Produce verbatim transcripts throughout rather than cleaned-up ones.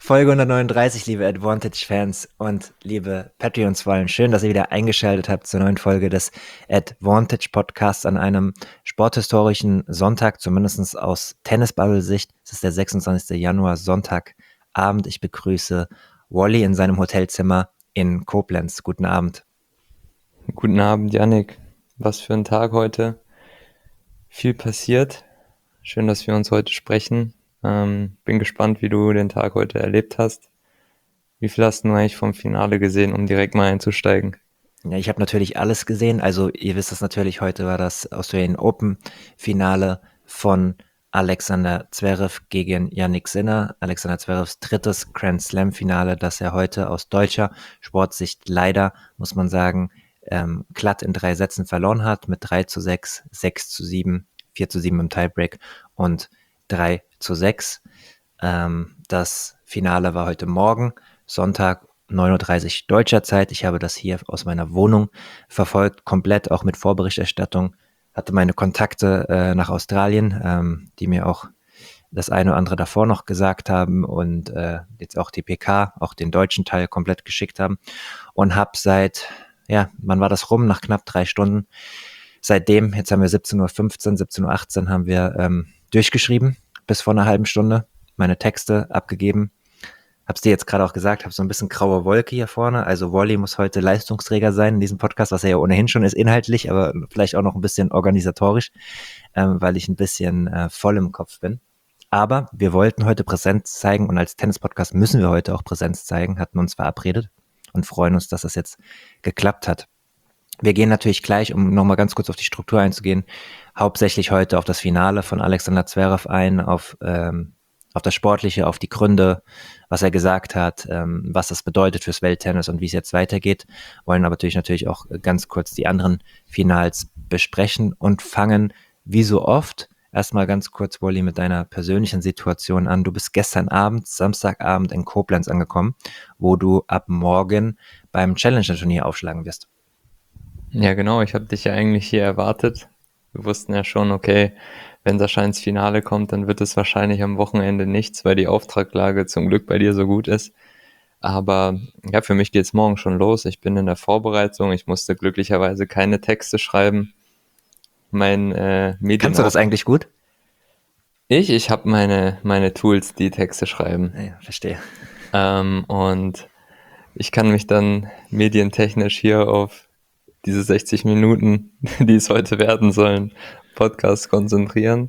Folge hundertneununddreißig, liebe Advantage-Fans und liebe Patreons vor allem. Schön, dass ihr wieder eingeschaltet habt zur neuen Folge des Advantage-Podcasts an einem sporthistorischen Sonntag, zumindest aus Tennisbubble-Sicht. Es ist der sechsundzwanzigster Januar, Sonntagabend. Ich begrüße Wally in seinem Hotelzimmer in Koblenz. Guten Abend. Guten Abend, Yannick. Was für ein Tag heute. Viel passiert. Schön, dass wir uns heute sprechen. Ähm, bin gespannt, wie du den Tag heute erlebt hast. Wie viel hast du eigentlich vom Finale gesehen, um direkt mal einzusteigen? Ja, ich habe natürlich alles gesehen. Also ihr wisst es natürlich, heute war das Australian Open Finale von Alexander Zverev gegen Jannik Sinner. Alexander Zverevs drittes Grand Slam Finale, das er heute aus deutscher Sportsicht leider, muss man sagen, ähm, glatt in drei Sätzen verloren hat, mit drei zu sechs, sechs zu sieben, vier zu sieben im Tiebreak und drei zu sechs. Ähm, das Finale war heute Morgen, Sonntag, neun Uhr dreißig deutscher Zeit. Ich habe das hier aus meiner Wohnung verfolgt, komplett auch mit Vorberichterstattung. Hatte meine Kontakte äh, nach Australien, ähm, die mir auch das eine oder andere davor noch gesagt haben und äh, jetzt auch die P K, auch den deutschen Teil komplett geschickt haben. Und habe seit, ja, wann war das rum? Nach knapp drei Stunden. Seitdem, jetzt haben wir siebzehn Uhr fünfzehn, siebzehn Uhr achtzehn, haben wir ähm, durchgeschrieben, bis vor einer halben Stunde, meine Texte abgegeben. Hab's dir jetzt gerade auch gesagt, hab so ein bisschen graue Wolke hier vorne. Also Wally muss heute Leistungsträger sein in diesem Podcast, was er ja ohnehin schon ist inhaltlich, aber vielleicht auch noch ein bisschen organisatorisch, ähm, weil ich ein bisschen äh, voll im Kopf bin. Aber wir wollten heute Präsenz zeigen und als Tennis-Podcast müssen wir heute auch Präsenz zeigen, hatten uns verabredet und freuen uns, dass das jetzt geklappt hat. Wir gehen natürlich gleich, um nochmal ganz kurz auf die Struktur einzugehen, hauptsächlich heute auf das Finale von Alexander Zverev ein, auf ähm, auf das Sportliche, auf die Gründe, was er gesagt hat, ähm, was das bedeutet fürs Welttennis und wie es jetzt weitergeht. Wollen aber natürlich natürlich auch ganz kurz die anderen Finals besprechen und fangen, wie so oft, erstmal ganz kurz, Wally, mit deiner persönlichen Situation an. Du bist gestern Abend, Samstagabend in Koblenz angekommen, wo du ab morgen beim Challenger-Turnier aufschlagen wirst. Ja, genau. Ich habe dich ja eigentlich hier erwartet. Wir wussten ja schon, okay, wenn Sascha ins Finale kommt, dann wird es wahrscheinlich am Wochenende nichts, weil die Auftraglage zum Glück bei dir so gut ist. Aber ja, für mich geht's morgen schon los. Ich bin in der Vorbereitung. Ich musste glücklicherweise keine Texte schreiben. Mein äh, Medien Kannst du das eigentlich gut? Ich, ich habe meine meine Tools, die Texte schreiben. Ja, verstehe. Ähm, und ich kann mich dann medientechnisch hier auf diese sechzig Minuten, die es heute werden sollen, Podcast konzentrieren.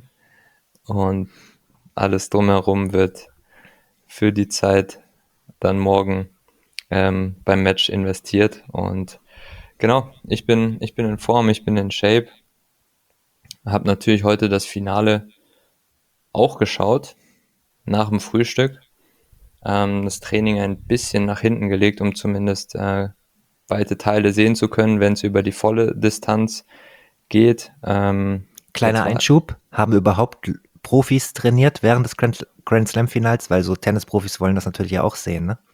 Und alles drumherum wird für die Zeit dann morgen ähm, beim Match investiert. Und genau, ich bin, ich bin in Form, ich bin in Shape. Habe natürlich heute das Finale auch geschaut, nach dem Frühstück. Ähm, das Training ein bisschen nach hinten gelegt, um zumindest äh, weite Teile sehen zu können, wenn es über die volle Distanz geht. Ähm, Kleiner jetzt war, Einschub, haben überhaupt Profis trainiert während des Grand, Grand Slam Finals, weil so Tennisprofis wollen das natürlich ja auch sehen, ne?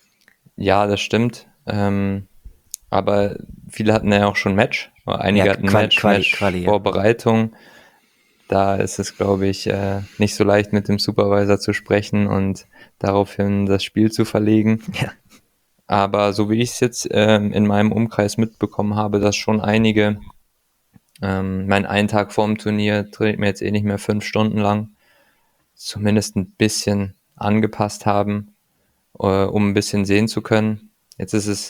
ja, das stimmt. Ähm, aber viele hatten ja auch schon Match. Oder Ja, einige hatten Quali, Match, Quali, Match, Quali, ja. Vorbereitung. Da ist es, glaube ich, äh, nicht so leicht mit dem Supervisor zu sprechen und daraufhin das Spiel zu verlegen. Ja. Aber so wie ich es jetzt ähm, in meinem Umkreis mitbekommen habe, dass schon einige ähm, mein einen Tag vorm Turnier trainiert mir jetzt eh nicht mehr fünf Stunden lang, zumindest ein bisschen angepasst haben, äh, um ein bisschen sehen zu können. Jetzt ist es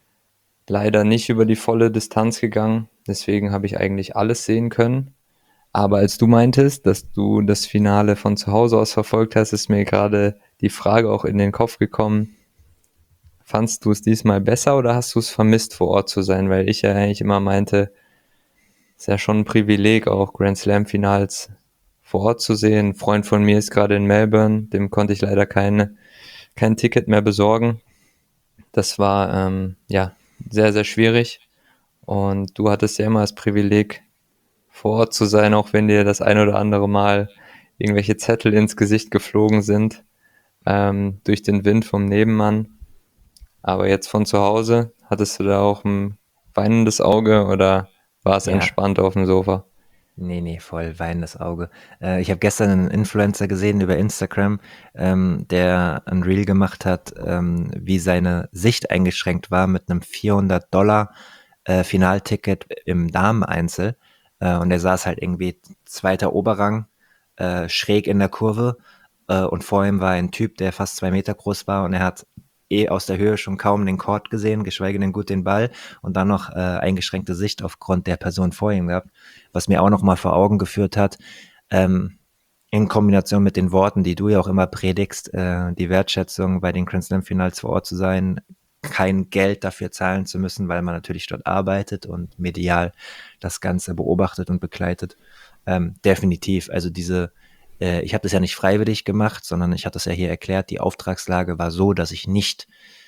leider nicht über die volle Distanz gegangen, deswegen habe ich eigentlich alles sehen können. Aber als du meintest, dass du das Finale von zu Hause aus verfolgt hast, ist mir gerade die Frage auch in den Kopf gekommen, fandst du es diesmal besser oder hast du es vermisst, vor Ort zu sein? Weil ich ja eigentlich immer meinte, ist ja schon ein Privileg, auch Grand Slam Finals vor Ort zu sehen. Ein Freund von mir ist gerade in Melbourne, dem konnte ich leider keine, kein Ticket mehr besorgen. Das war ähm, ja sehr, sehr schwierig. Und du hattest ja immer das Privileg, vor Ort zu sein, auch wenn dir das ein oder andere Mal irgendwelche Zettel ins Gesicht geflogen sind, ähm, durch den Wind vom Nebenmann. Aber jetzt von zu Hause, hattest du da auch ein weinendes Auge oder war es Ja, entspannt auf dem Sofa? Nee, nee, voll weinendes Auge. Äh, ich habe gestern einen Influencer gesehen über Instagram, ähm, der ein Reel gemacht hat, ähm, wie seine Sicht eingeschränkt war mit einem vierhundert Dollar äh, Finalticket im Dameneinzel. Äh, und er saß halt irgendwie zweiter Oberrang, äh, schräg in der Kurve. Äh, und vor ihm war ein Typ, der fast zwei Meter groß war und er hat eh aus der Höhe schon kaum den Court gesehen, geschweige denn gut den Ball und dann noch äh, eingeschränkte Sicht aufgrund der Person vor ihm gehabt, was mir auch noch mal vor Augen geführt hat, ähm, in Kombination mit den Worten, die du ja auch immer predigst, äh, die Wertschätzung bei den Grand Slam Finals vor Ort zu sein, kein Geld dafür zahlen zu müssen, weil man natürlich dort arbeitet und medial das Ganze beobachtet und begleitet. Ähm, definitiv. Also diese, äh, ich habe das ja nicht freiwillig gemacht, sondern ich hatte das ja hier erklärt, die Auftragslage war so, dass ich nicht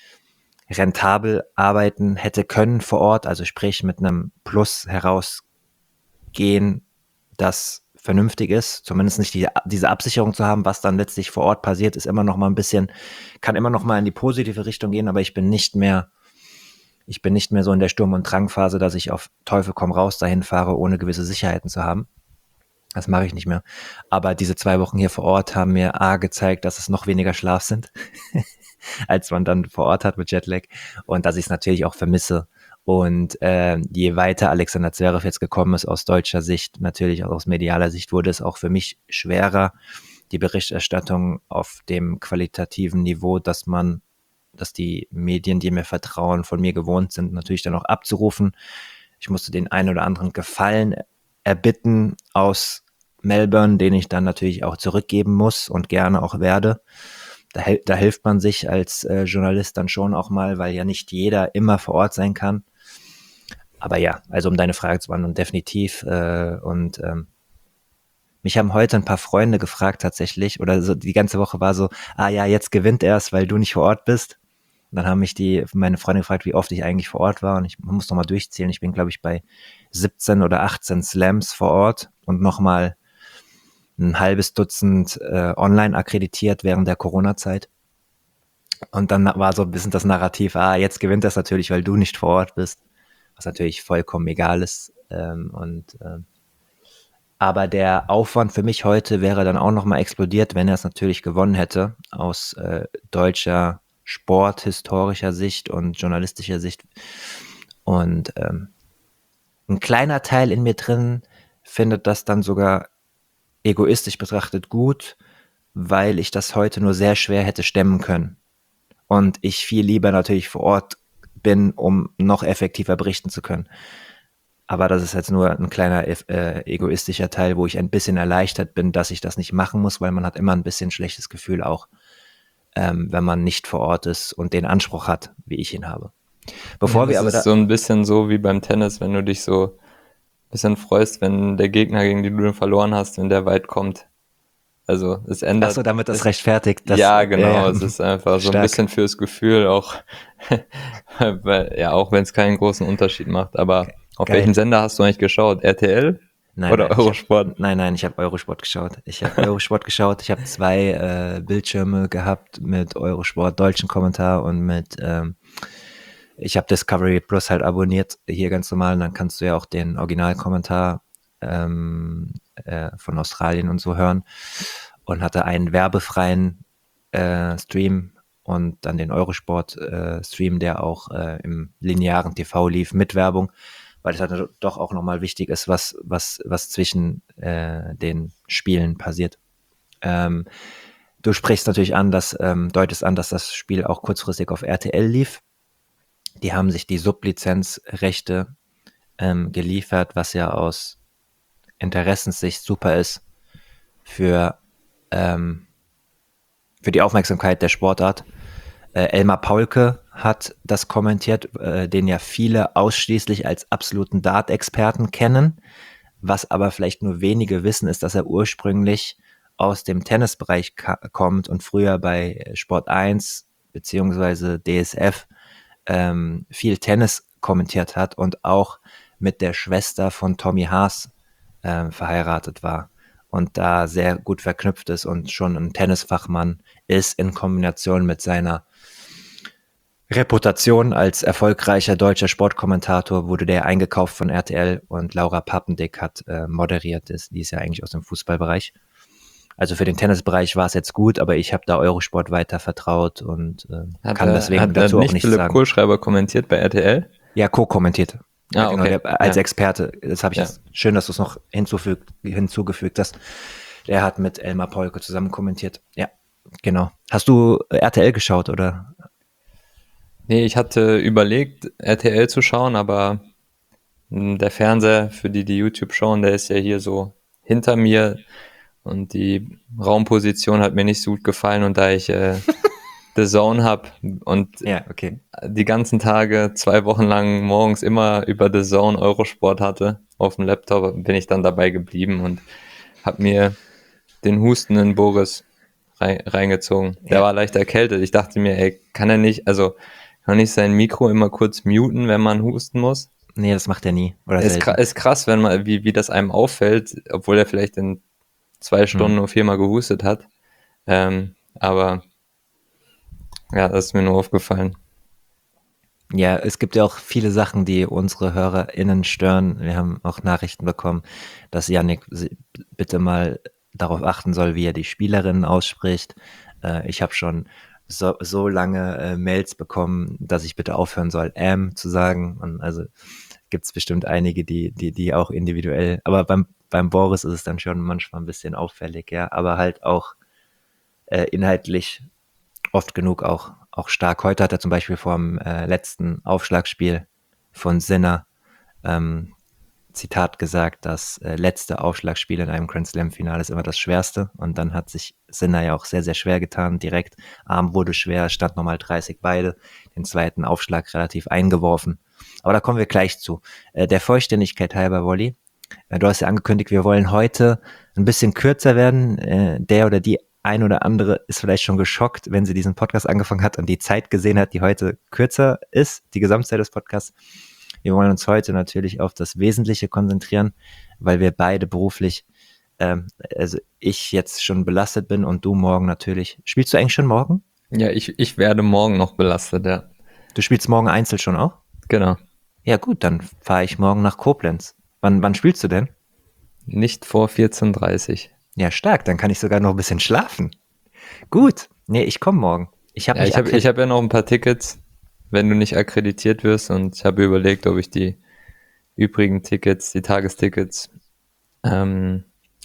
rentabel arbeiten hätte können vor Ort, also sprich mit einem Plus herausgehen, das vernünftig ist, zumindest nicht die, diese Absicherung zu haben, was dann letztlich vor Ort passiert, ist immer noch mal ein bisschen, kann immer noch mal in die positive Richtung gehen, aber ich bin nicht mehr, ich bin nicht mehr so in der Sturm- und Drangphase, dass ich auf Teufel komm raus dahin fahre, ohne gewisse Sicherheiten zu haben. Das mache ich nicht mehr. Aber diese zwei Wochen hier vor Ort haben mir A gezeigt, dass es noch weniger Schlaf sind, als man dann vor Ort hat mit Jetlag und dass ich es natürlich auch vermisse. Und äh, je weiter Alexander Zverev jetzt gekommen ist aus deutscher Sicht, natürlich auch aus medialer Sicht, wurde es auch für mich schwerer, die Berichterstattung auf dem qualitativen Niveau, dass man, dass die Medien, die mir vertrauen, von mir gewohnt sind, natürlich dann auch abzurufen. Ich musste den einen oder anderen Gefallen erbitten aus Melbourne, den ich dann natürlich auch zurückgeben muss und gerne auch werde. Da, da hilft man sich als äh, Journalist dann schon auch mal, weil ja nicht jeder immer vor Ort sein kann. Aber ja, also um deine Frage zu beantworten, definitiv. Äh, und ähm, mich haben heute ein paar Freunde gefragt tatsächlich, oder so die ganze Woche war so, ah ja, jetzt gewinnt er's, weil du nicht vor Ort bist. Und dann haben mich die, meine Freunde gefragt, wie oft ich eigentlich vor Ort war. Und ich muss noch mal durchzählen. Ich bin, glaube ich, bei siebzehn oder achtzehn Slams vor Ort und noch mal ein halbes Dutzend äh, online akkreditiert während der Corona-Zeit. Und dann war so ein bisschen das Narrativ, ah, jetzt gewinnt das natürlich, weil du nicht vor Ort bist, was natürlich vollkommen egal ist. Ähm, und ähm, aber der Aufwand für mich heute wäre dann auch nochmal explodiert, wenn er es natürlich gewonnen hätte, aus äh, deutscher sporthistorischer Sicht und journalistischer Sicht. Und ähm, ein kleiner Teil in mir drin findet das dann sogar egoistisch betrachtet gut, weil ich das heute nur sehr schwer hätte stemmen können. Und ich viel lieber natürlich vor Ort bin, um noch effektiver berichten zu können. Aber das ist jetzt nur ein kleiner äh, egoistischer Teil, wo ich ein bisschen erleichtert bin, dass ich das nicht machen muss, weil man hat immer ein bisschen schlechtes Gefühl auch, ähm, wenn man nicht vor Ort ist und den Anspruch hat, wie ich ihn habe. Ja, Bevor wir das aber ist da, so ein bisschen so wie beim Tennis, wenn du dich so ein bisschen freust, wenn der Gegner, gegen den du verloren hast, wenn der weit kommt. Also es ach so, ändert, damit das es, rechtfertigt, das, ja äh, genau, ja, es ist einfach so ein stark, bisschen fürs Gefühl auch, weil, ja, auch wenn es keinen großen Unterschied macht. Aber auf welchen geil. Sender hast du eigentlich geschaut? R T L Nein, oder nein, ich habe Eurosport? nein, nein, ich habe Eurosport geschaut. Ich habe Eurosport geschaut. Ich habe zwei äh, Bildschirme gehabt mit Eurosport deutschen Kommentar und mit ähm, ich habe Discovery Plus halt abonniert hier ganz normal. Und dann kannst du ja auch den Originalkommentar ähm, äh, von Australien und so hören und hatte einen werbefreien äh, Stream und dann den Eurosport äh, Stream, der auch äh, im linearen T V lief mit Werbung, weil es halt doch auch nochmal wichtig ist, was, was, was zwischen äh, den Spielen passiert. Ähm, du sprichst natürlich an, dass, ähm, deutest an, dass das Spiel auch kurzfristig auf R T L lief. Die haben sich die Sublizenzrechte ähm, geliefert, was ja aus Interessenssicht super ist für, ähm, für die Aufmerksamkeit der Sportart. Äh, Elmar Paulke hat das kommentiert, äh, den ja viele ausschließlich als absoluten Dart-Experten kennen. Was aber vielleicht nur wenige wissen, ist, dass er ursprünglich aus dem Tennisbereich ka- kommt und früher bei Sport eins beziehungsweise D S F ähm, viel Tennis kommentiert hat und auch mit der Schwester von Tommy Haas äh, verheiratet war und da sehr gut verknüpft ist und schon ein Tennisfachmann ist in Kombination mit seiner Reputation als erfolgreicher deutscher Sportkommentator wurde der eingekauft von R T L und Laura Pappendick hat äh, moderiert. Ist, die ist ja eigentlich aus dem Fußballbereich. Also für den Tennisbereich war es jetzt gut, aber ich habe da Eurosport weiter vertraut und äh, Hat kann er, deswegen hat dazu er auch nicht nichts Philipp sagen. Kohlschreiber kommentiert bei R T L? Ja, co-kommentiert. Ja, Ah, genau, okay. der, als Ja. Experte. Das habe ich Ja. jetzt schön, dass du es noch hinzufügt, hinzugefügt hast. Der hat mit Elmar Polke zusammen kommentiert. Ja, genau. Hast du äh, R T L geschaut oder? Nee, ich hatte überlegt, R T L zu schauen, aber mh, der Fernseher, für die, die YouTube schauen, der ist ja hier so hinter mir und die Raumposition hat mir nicht so gut gefallen und da ich äh, The Zone habe und Ja, okay. die ganzen Tage, zwei Wochen lang morgens immer über The Zone Eurosport hatte auf dem Laptop, bin ich dann dabei geblieben und habe mir den hustenden Boris rein, reingezogen. Der Ja. war leicht erkältet. Ich dachte mir, ey, kann er nicht, also kann nicht sein Mikro immer kurz muten, wenn man husten muss? Nee, das macht er nie. Oder Ist, selten. kra- ist krass, wenn man, wie, wie das einem auffällt, obwohl er vielleicht in zwei Stunden Hm. nur viermal gehustet hat. Ähm, aber ja, das ist mir nur aufgefallen. Ja, es gibt ja auch viele Sachen, die unsere HörerInnen stören. Wir haben auch Nachrichten bekommen, dass Yannick si- bitte mal darauf achten soll, wie er die Spielerinnen ausspricht. Äh, ich habe schon so, so lange äh, Mails bekommen, dass ich bitte aufhören soll, am zu sagen. Und also gibt es bestimmt einige, die, die, die auch individuell, aber beim, beim Boris ist es dann schon manchmal ein bisschen auffällig, ja, aber halt auch äh, inhaltlich oft genug auch, auch stark. Heute hat er zum Beispiel vor dem äh, letzten Aufschlagspiel von Sinner ähm, Zitat gesagt, das äh, letzte Aufschlagspiel in einem Grand Slam Finale ist immer das schwerste und dann hat sich Sinner ja auch sehr, sehr schwer getan, direkt, Arm wurde schwer, stand nochmal dreißig beide, den zweiten Aufschlag relativ eingeworfen, aber da kommen wir gleich zu. Äh, der Vollständigkeit halber, Wolli, äh, du hast ja angekündigt, wir wollen heute ein bisschen kürzer werden, äh, der oder die ein oder andere ist vielleicht schon geschockt, wenn sie diesen Podcast angefangen hat und die Zeit gesehen hat, die heute kürzer ist, die Gesamtzeit des Podcasts. Wir wollen uns heute natürlich auf das Wesentliche konzentrieren, weil wir beide beruflich, ähm, also ich jetzt schon belastet bin und du morgen natürlich. Spielst du eigentlich schon morgen? Ja, ich, ich werde morgen noch belastet, ja. Du spielst morgen Einzel schon auch? Genau. Ja gut, dann fahre ich morgen nach Koblenz. Wann, wann spielst du denn? Nicht vor vierzehn Uhr dreißig. Ja, stark, dann kann ich sogar noch ein bisschen schlafen. Gut, nee, ich komme morgen. Ich habe Ja, mich ich habe ich hab ja noch ein paar Tickets, wenn du nicht akkreditiert wirst und ich habe überlegt, ob ich die übrigen Tickets, die Tagestickets, ähm,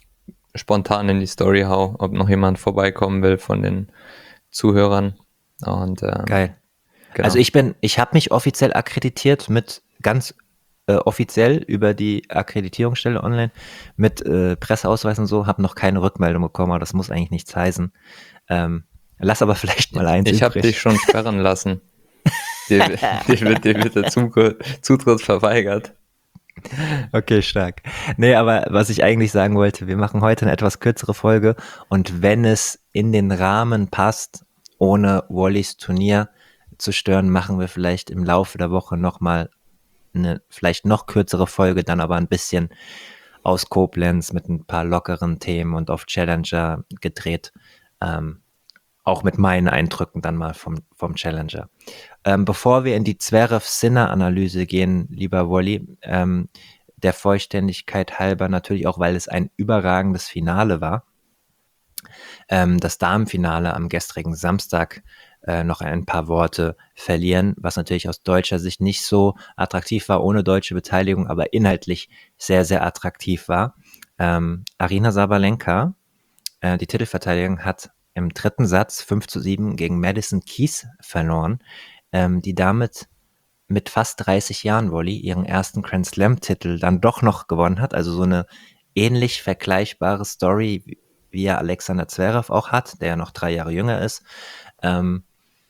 spontan in die Story hau, ob noch jemand vorbeikommen will von den Zuhörern. Und ähm, geil. genau. Also ich bin, ich habe mich offiziell akkreditiert mit ganz äh, offiziell über die Akkreditierungsstelle online mit äh, Presseausweis und so, habe noch keine Rückmeldung bekommen, aber das muss eigentlich nichts heißen. Ähm, lass aber vielleicht mal eins Ich habe übrig. dich schon sperren lassen. Dir, dir, wird, dir wird der Zu- Zutritt verweigert. Okay, stark. Nee, aber was ich eigentlich sagen wollte, wir machen heute eine etwas kürzere Folge und wenn es in den Rahmen passt, ohne Wallys Turnier zu stören, machen wir vielleicht im Laufe der Woche nochmal eine vielleicht noch kürzere Folge, dann aber ein bisschen aus Koblenz mit ein paar lockeren Themen und auf Challenger gedreht. Ähm, auch mit meinen Eindrücken dann mal vom, vom Challenger. Ähm, bevor wir in die Zverev-Sinner-Analyse gehen, lieber Wolli, ähm, der Vollständigkeit halber natürlich auch, weil es ein überragendes Finale war. Ähm, das Damenfinale am gestrigen Samstag äh, noch ein paar Worte verlieren, was natürlich aus deutscher Sicht nicht so attraktiv war, ohne deutsche Beteiligung, aber inhaltlich sehr, sehr attraktiv war. Ähm, Arina Sabalenka, äh, die Titelverteidigung, hat im dritten Satz fünf zu sieben gegen Madison Keys verloren, ähm, die damit mit fast dreißig Jahren, Wolli, ihren ersten Grand Slam-Titel dann doch noch gewonnen hat. Also so eine ähnlich vergleichbare Story, wie ja Alexander Zverev auch hat, der ja noch drei Jahre jünger ist. Ähm,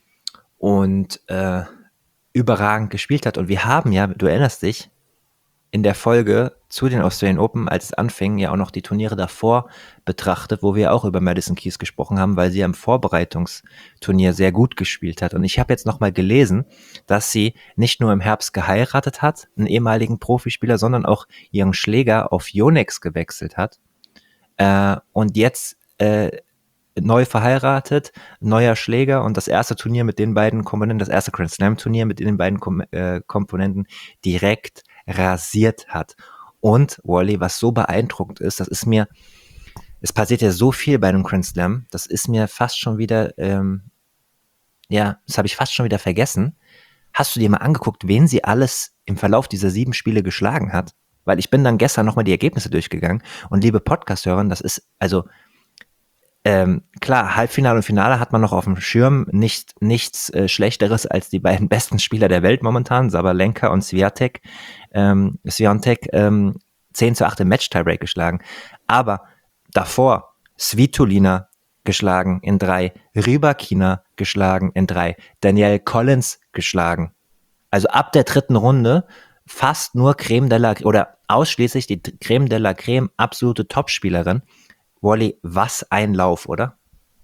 und äh, überragend gespielt hat. Und wir haben ja, du erinnerst dich, in der Folge zu den Australian Open, als es anfing, ja auch noch die Turniere davor betrachtet, wo wir auch über Madison Keys gesprochen haben, weil sie ja im Vorbereitungsturnier sehr gut gespielt hat. Und ich habe jetzt nochmal gelesen, dass sie nicht nur im Herbst geheiratet hat, einen ehemaligen Profispieler, sondern auch ihren Schläger auf Yonex gewechselt hat. Äh, und jetzt äh, neu verheiratet, neuer Schläger und das erste Turnier mit den beiden Komponenten, das erste Grand Slam Turnier mit den beiden Kom äh, Komponenten direkt rasiert hat. Und Wally, was so beeindruckend ist, das ist mir, es passiert ja so viel bei einem Grand Slam, das ist mir fast schon wieder, ähm, ja, das habe ich fast schon wieder vergessen. Hast du dir mal angeguckt, wen sie alles im Verlauf dieser sieben Spiele geschlagen hat? Weil ich bin dann gestern nochmal die Ergebnisse durchgegangen und liebe Podcast-Hörer, das ist, also ähm, klar, Halbfinale und Finale hat man noch auf dem Schirm, nicht, nichts äh, Schlechteres als die beiden besten Spieler der Welt momentan, Sabalenka und Swiatek, ähm, Swiatek ähm, zehn zu acht im Match-Tiebreak geschlagen. Aber davor Svitolina geschlagen in drei, Rybakina geschlagen in drei, Danielle Collins geschlagen. Also ab der dritten Runde fast nur Creme de la, oder ausschließlich die Creme de la Creme, absolute Topspielerin. Wally, was ein Lauf, oder?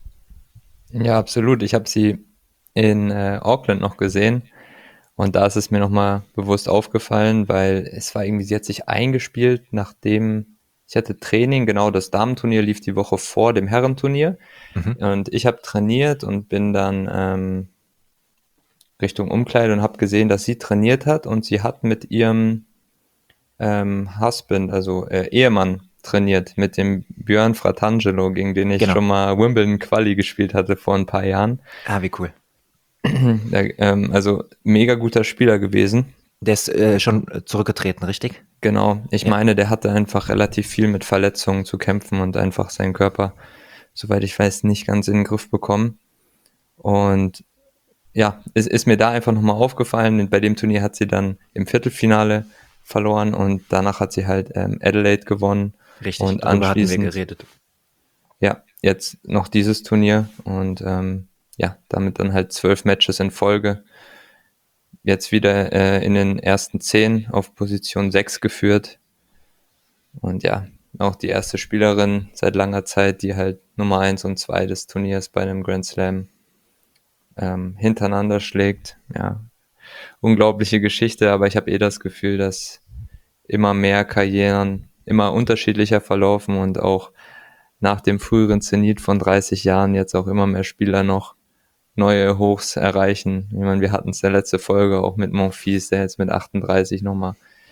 Ja, absolut. Ich habe sie in äh, Auckland noch gesehen und da ist es mir nochmal bewusst aufgefallen, weil es war irgendwie, sie hat sich eingespielt, nachdem ich hatte Training, genau, das Damenturnier lief die Woche vor dem Herrenturnier mhm. und ich habe trainiert und bin dann ähm, Richtung Umkleide und habe gesehen, dass sie trainiert hat und sie hat mit ihrem ähm, Husband, also äh, Ehemann, trainiert, mit dem Björn Fratangelo, gegen den ich genau. schon mal Wimbledon Quali gespielt hatte vor ein paar Jahren. Ah, wie cool. Der, ähm, also mega guter Spieler gewesen. Der ist äh, schon zurückgetreten, richtig? Genau. Ich ja. meine, der hatte einfach relativ viel mit Verletzungen zu kämpfen und einfach seinen Körper, soweit ich weiß, nicht ganz in den Griff bekommen. Und ja, es ist mir da einfach nochmal aufgefallen. Bei dem Turnier hat sie dann im Viertelfinale verloren und danach hat sie halt ähm, Adelaide gewonnen. Richtig, und darüber anschließend, hatten wir geredet. Ja, jetzt noch dieses Turnier und ähm, ja, damit dann halt zwölf Matches in Folge. Jetzt wieder äh, in den ersten zehn auf Position sechs geführt. Und ja, auch die erste Spielerin seit langer Zeit, die halt Nummer eins und zwei des Turniers bei einem Grand Slam ähm, hintereinander schlägt. Ja, unglaubliche Geschichte, aber ich habe eh das Gefühl, dass immer mehr Karrieren immer unterschiedlicher verlaufen und auch nach dem früheren Zenit von dreißig Jahren jetzt auch immer mehr Spieler noch neue Hochs erreichen. Ich meine, wir hatten es der letzte Folge auch mit Monfils, der jetzt mit achtunddreißig nochmal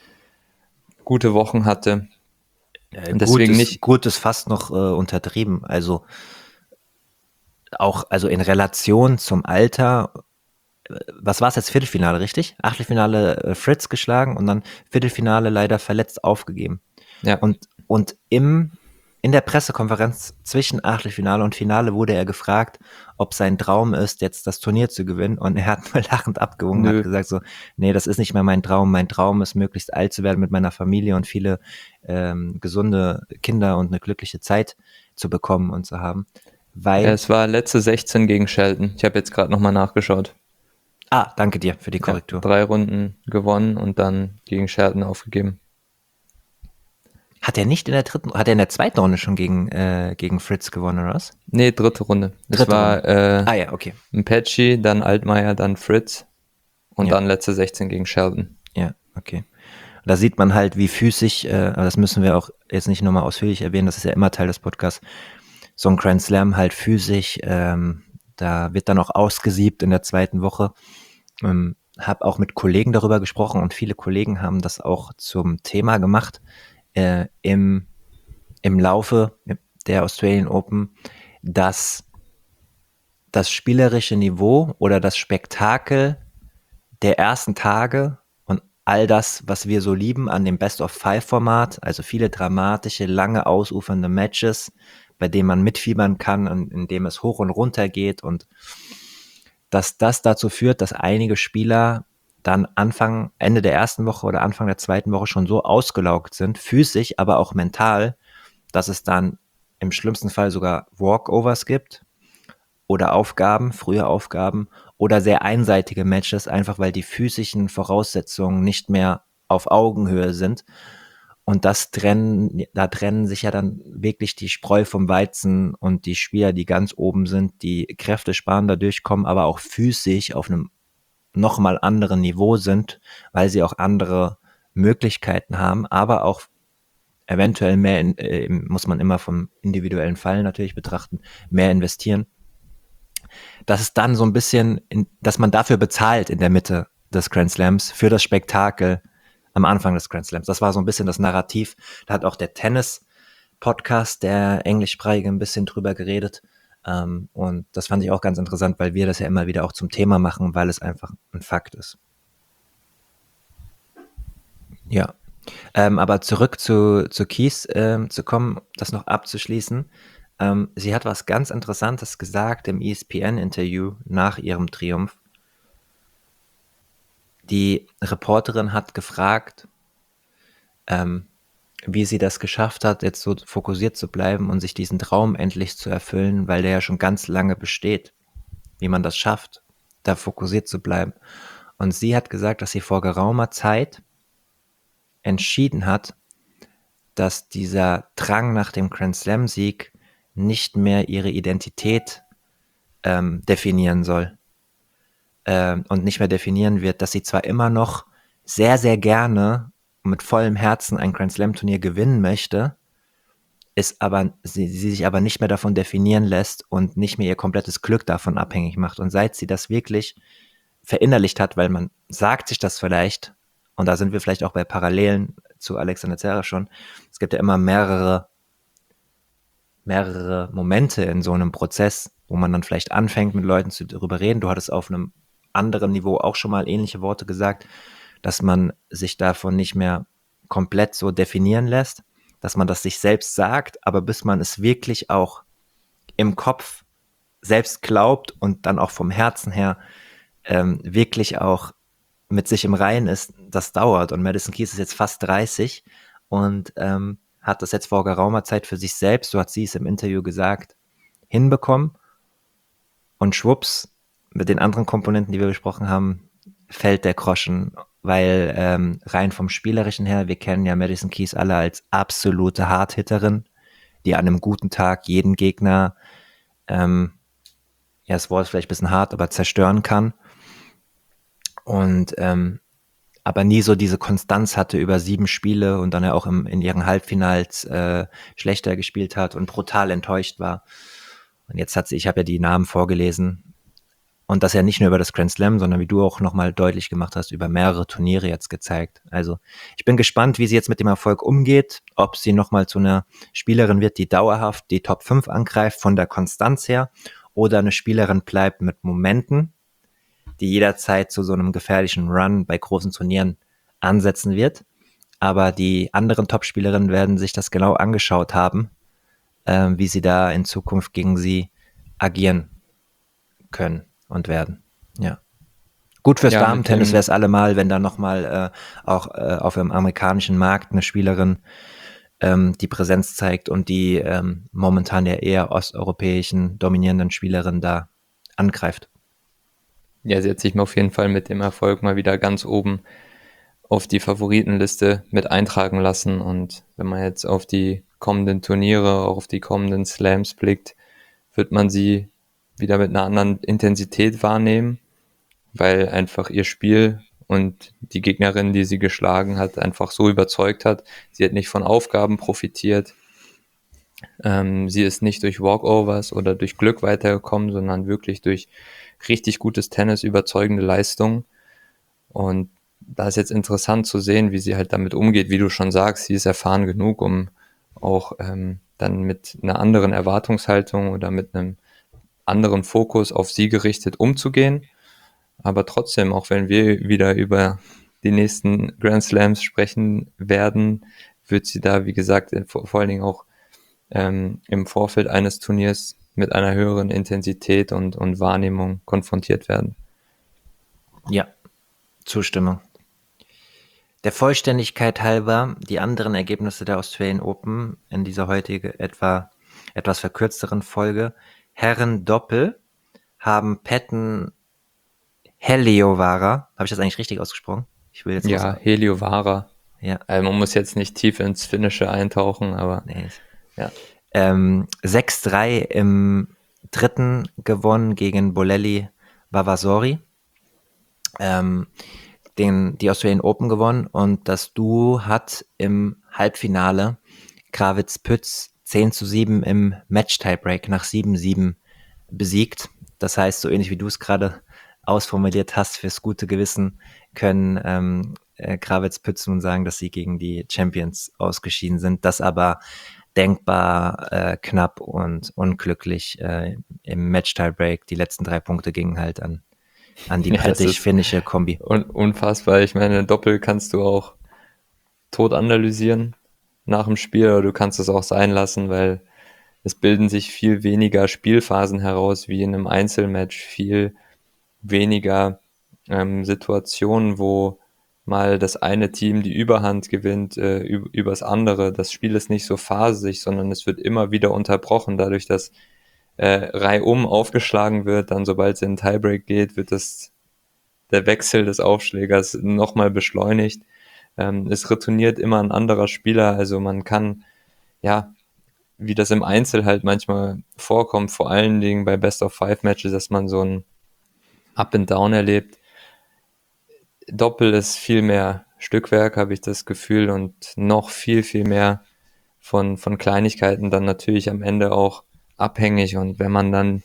gute Wochen hatte. Äh, und deswegen gut ist, nicht. Gut ist fast noch äh, untertrieben. Also auch also in Relation zum Alter. Was war es jetzt? Viertelfinale, richtig? Achtelfinale äh, Fritz geschlagen und dann Viertelfinale leider verletzt aufgegeben. Ja. Und, und im, in der Pressekonferenz zwischen Achtelfinale und Finale wurde er gefragt, ob sein Traum ist, jetzt das Turnier zu gewinnen. Und er hat mal lachend abgewunken und hat gesagt so, nee, das ist nicht mehr mein Traum. Mein Traum ist, möglichst alt zu werden mit meiner Familie und viele ähm, gesunde Kinder und eine glückliche Zeit zu bekommen und zu haben. Weil ja, es war letzte sechzehn gegen Shelton. Ich habe jetzt gerade nochmal nachgeschaut. Ah, danke dir für die Korrektur. Ja, drei Runden gewonnen und dann gegen Shelton aufgegeben. Hat er nicht in der dritten, hat er in der zweiten Runde schon gegen, äh, gegen Fritz gewonnen, oder was? Nee, dritte Runde. Dritte es war Runde. Äh, ah ja, okay. Mpetshi, dann Altmaier, dann Fritz und ja. dann letzte sechzehn gegen Shelton. Ja, okay. Da sieht man halt, wie physisch, äh, das müssen wir auch jetzt nicht nochmal ausführlich erwähnen, das ist ja immer Teil des Podcasts, so ein Grand Slam halt physisch, ähm, da wird dann auch ausgesiebt in der zweiten Woche. Ähm, habe auch mit Kollegen darüber gesprochen und viele Kollegen haben das auch zum Thema gemacht äh, im, im Laufe der Australian Open, dass das spielerische Niveau oder das Spektakel der ersten Tage und all das, was wir so lieben an dem Best-of-Five-Format, also viele dramatische, lange ausufernde Matches, bei denen man mitfiebern kann und in dem es hoch und runter geht und dass das dazu führt, dass einige Spieler dann Anfang, Ende der ersten Woche oder Anfang der zweiten Woche schon so ausgelaugt sind, physisch, aber auch mental, dass es dann im schlimmsten Fall sogar Walkovers gibt oder Aufgaben, frühe Aufgaben oder sehr einseitige Matches, einfach weil die physischen Voraussetzungen nicht mehr auf Augenhöhe sind. Und das trennen, da trennen sich ja dann wirklich die Spreu vom Weizen und die Spieler, die ganz oben sind, die Kräfte sparen, da durchkommen, aber auch physisch auf einem nochmal anderen Niveau sind, weil sie auch andere Möglichkeiten haben, aber auch eventuell mehr, in, äh, muss man immer vom individuellen Fall natürlich betrachten, mehr investieren. Dass es dann so ein bisschen, in, dass man dafür bezahlt in der Mitte des Grand Slams für das Spektakel am Anfang des Grand Slams. Das war so ein bisschen das Narrativ. Da hat auch der Tennis-Podcast, der englischsprachige, ein bisschen drüber geredet. Um, und das fand ich auch ganz interessant, weil wir das ja immer wieder auch zum Thema machen, weil es einfach ein Fakt ist. Ja, ähm, aber zurück zu, zu Keys ähm, zu kommen, das noch abzuschließen. Ähm, sie hat was ganz Interessantes gesagt im E S P N-Interview nach ihrem Triumph. Die Reporterin hat gefragt, ähm, wie sie das geschafft hat, jetzt so fokussiert zu bleiben und sich diesen Traum endlich zu erfüllen, weil der ja schon ganz lange besteht, wie man das schafft, da fokussiert zu bleiben. Und sie hat gesagt, dass sie vor geraumer Zeit entschieden hat, dass dieser Drang nach dem Grand Slam-Sieg nicht mehr ihre Identität ähm, definieren soll ähm, und nicht mehr definieren wird, dass sie zwar immer noch sehr, sehr gerne mit vollem Herzen ein Grand Slam-Turnier gewinnen möchte, ist aber, sie, sie sich aber nicht mehr davon definieren lässt und nicht mehr ihr komplettes Glück davon abhängig macht. Und seit sie das wirklich verinnerlicht hat, weil man sagt sich das vielleicht, und da sind wir vielleicht auch bei Parallelen zu Alexander Zverev schon, es gibt ja immer mehrere, mehrere Momente in so einem Prozess, wo man dann vielleicht anfängt, mit Leuten zu, darüber reden. Du hattest auf einem anderen Niveau auch schon mal ähnliche Worte gesagt, dass man sich davon nicht mehr komplett so definieren lässt, dass man das sich selbst sagt, aber bis man es wirklich auch im Kopf selbst glaubt und dann auch vom Herzen her ähm, wirklich auch mit sich im Reinen ist, das dauert. Und Madison Keys ist jetzt fast dreißig und ähm, hat das jetzt vor geraumer Zeit für sich selbst, so hat sie es im Interview gesagt, hinbekommen. Und schwupps, mit den anderen Komponenten, die wir besprochen haben, fällt der Groschen, weil ähm, rein vom Spielerischen her, wir kennen ja Madison Keys alle als absolute Hardhitterin, die an einem guten Tag jeden Gegner, ähm, ja, das Wort ist vielleicht ein bisschen hart, aber zerstören kann. Und ähm, aber nie so diese Konstanz hatte über sieben Spiele und dann ja auch im, in ihren Halbfinals äh, schlechter gespielt hat und brutal enttäuscht war. Und jetzt hat sie, ich habe ja die Namen vorgelesen, und das ja nicht nur über das Grand Slam, sondern wie du auch nochmal deutlich gemacht hast, über mehrere Turniere jetzt gezeigt. Also ich bin gespannt, wie sie jetzt mit dem Erfolg umgeht, ob sie nochmal zu einer Spielerin wird, die dauerhaft die Top fünf angreift, von der Konstanz her, oder eine Spielerin bleibt mit Momenten, die jederzeit zu so einem gefährlichen Run bei großen Turnieren ansetzen wird. Aber die anderen Top-Spielerinnen werden sich das genau angeschaut haben, äh, wie sie da in Zukunft gegen sie agieren können und werden. Ja. Gut fürs Ja, Damen-Tennis wäre es allemal, wenn da nochmal äh, auch äh, auf dem amerikanischen Markt eine Spielerin ähm, die Präsenz zeigt und die ähm, momentan ja eher osteuropäischen dominierenden Spielerin da angreift. Ja, sie hat sich auf jeden Fall mit dem Erfolg mal wieder ganz oben auf die Favoritenliste mit eintragen lassen. Und wenn man jetzt auf die kommenden Turniere, auch auf die kommenden Slams blickt, wird man sie wieder mit einer anderen Intensität wahrnehmen, weil einfach ihr Spiel und die Gegnerin, die sie geschlagen hat, einfach so überzeugt hat. Sie hat nicht von Aufgaben profitiert. Ähm, sie ist nicht durch Walkovers oder durch Glück weitergekommen, sondern wirklich durch richtig gutes Tennis, überzeugende Leistung. Und da ist jetzt interessant zu sehen, wie sie halt damit umgeht. Wie du schon sagst, sie ist erfahren genug, um auch ähm, dann mit einer anderen Erwartungshaltung oder mit einem anderen Fokus auf sie gerichtet umzugehen. Aber trotzdem, auch wenn wir wieder über die nächsten Grand Slams sprechen werden, wird sie da, wie gesagt, vor, vor allen Dingen auch ähm, im Vorfeld eines Turniers mit einer höheren Intensität und, und Wahrnehmung konfrontiert werden. Ja, Zustimmung. Der Vollständigkeit halber, die anderen Ergebnisse der Australian Open in dieser heutigen etwa etwas verkürzteren Folge. Herren Doppel haben Patton Heliovara, habe ich das eigentlich richtig ausgesprochen? Ich will jetzt Ja, was- Heliovara. ja, Also man muss jetzt nicht tief ins Finnische eintauchen, aber nee. ja. Ähm, sechs drei im dritten gewonnen gegen Bolelli Vavasori. Ähm, den, die Australian Open gewonnen und das Duo hat im Halbfinale Krawietz-Pütz zehn zu sieben im Match-Tiebreak nach sieben sieben besiegt. Das heißt, so ähnlich wie du es gerade ausformuliert hast, fürs gute Gewissen können ähm, äh, Krawietz-Pütz nun sagen, dass sie gegen die Champions ausgeschieden sind. Das aber denkbar äh, knapp und unglücklich äh, im Match-Tiebreak. Die letzten drei Punkte gingen halt an, an die Ja, es ist britisch-finnische Kombi. un unfassbar. Ich meine, Doppel kannst du auch tot analysieren nach dem Spiel, oder du kannst es auch sein lassen, weil es bilden sich viel weniger Spielphasen heraus wie in einem Einzelmatch, viel weniger ähm, Situationen, wo mal das eine Team die Überhand gewinnt äh, über, übers andere. Das Spiel ist nicht so phasig, sondern es wird immer wieder unterbrochen, dadurch, dass äh, reihum aufgeschlagen wird. Dann, sobald es in den Tiebreak geht, wird das der Wechsel des Aufschlägers nochmal beschleunigt. Ähm, es retourniert immer ein anderer Spieler, also man kann, ja, wie das im Einzel halt manchmal vorkommt, vor allen Dingen bei Best-of-Five-Matches, dass man so ein Up and Down erlebt. Doppel ist viel mehr Stückwerk, habe ich das Gefühl, und noch viel, viel mehr von, von Kleinigkeiten dann natürlich am Ende auch abhängig. Und wenn man dann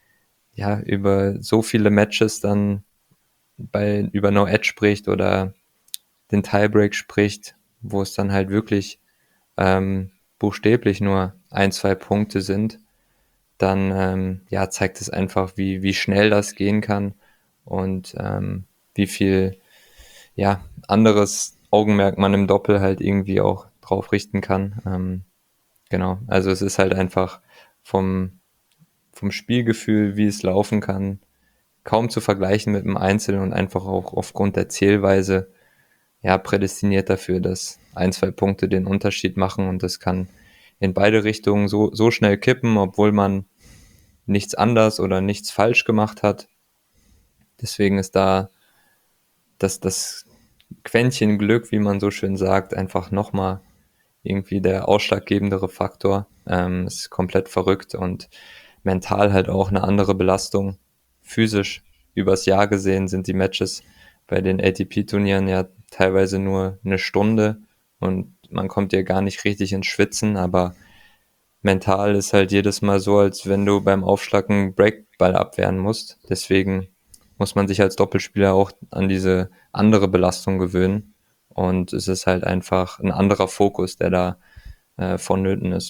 ja über so viele Matches dann bei über No Edge spricht oder den Tiebreak spricht, wo es dann halt wirklich ähm, buchstäblich nur ein, zwei Punkte sind, dann ähm, ja, zeigt es einfach, wie, wie schnell das gehen kann und ähm, wie viel ja, anderes Augenmerk man im Doppel halt irgendwie auch drauf richten kann. Ähm, genau, also es ist halt einfach vom, vom Spielgefühl, wie es laufen kann, kaum zu vergleichen mit dem Einzel und einfach auch aufgrund der Zählweise ja prädestiniert dafür, dass ein, zwei Punkte den Unterschied machen, und das kann in beide Richtungen so, so schnell kippen, obwohl man nichts anders oder nichts falsch gemacht hat. Deswegen ist da das, das Quäntchen Glück, wie man so schön sagt, einfach nochmal irgendwie der ausschlaggebendere Faktor. Ähm, ist komplett verrückt und mental halt auch eine andere Belastung. Physisch übers Jahr gesehen sind die Matches bei den A T P-Turnieren ja teilweise nur eine Stunde und man kommt ja gar nicht richtig ins Schwitzen, aber mental ist halt jedes Mal so, als wenn du beim Aufschlag einen Breakball abwehren musst. Deswegen muss man sich als Doppelspieler auch an diese andere Belastung gewöhnen. Und es ist halt einfach ein anderer Fokus, der da äh, vonnöten ist.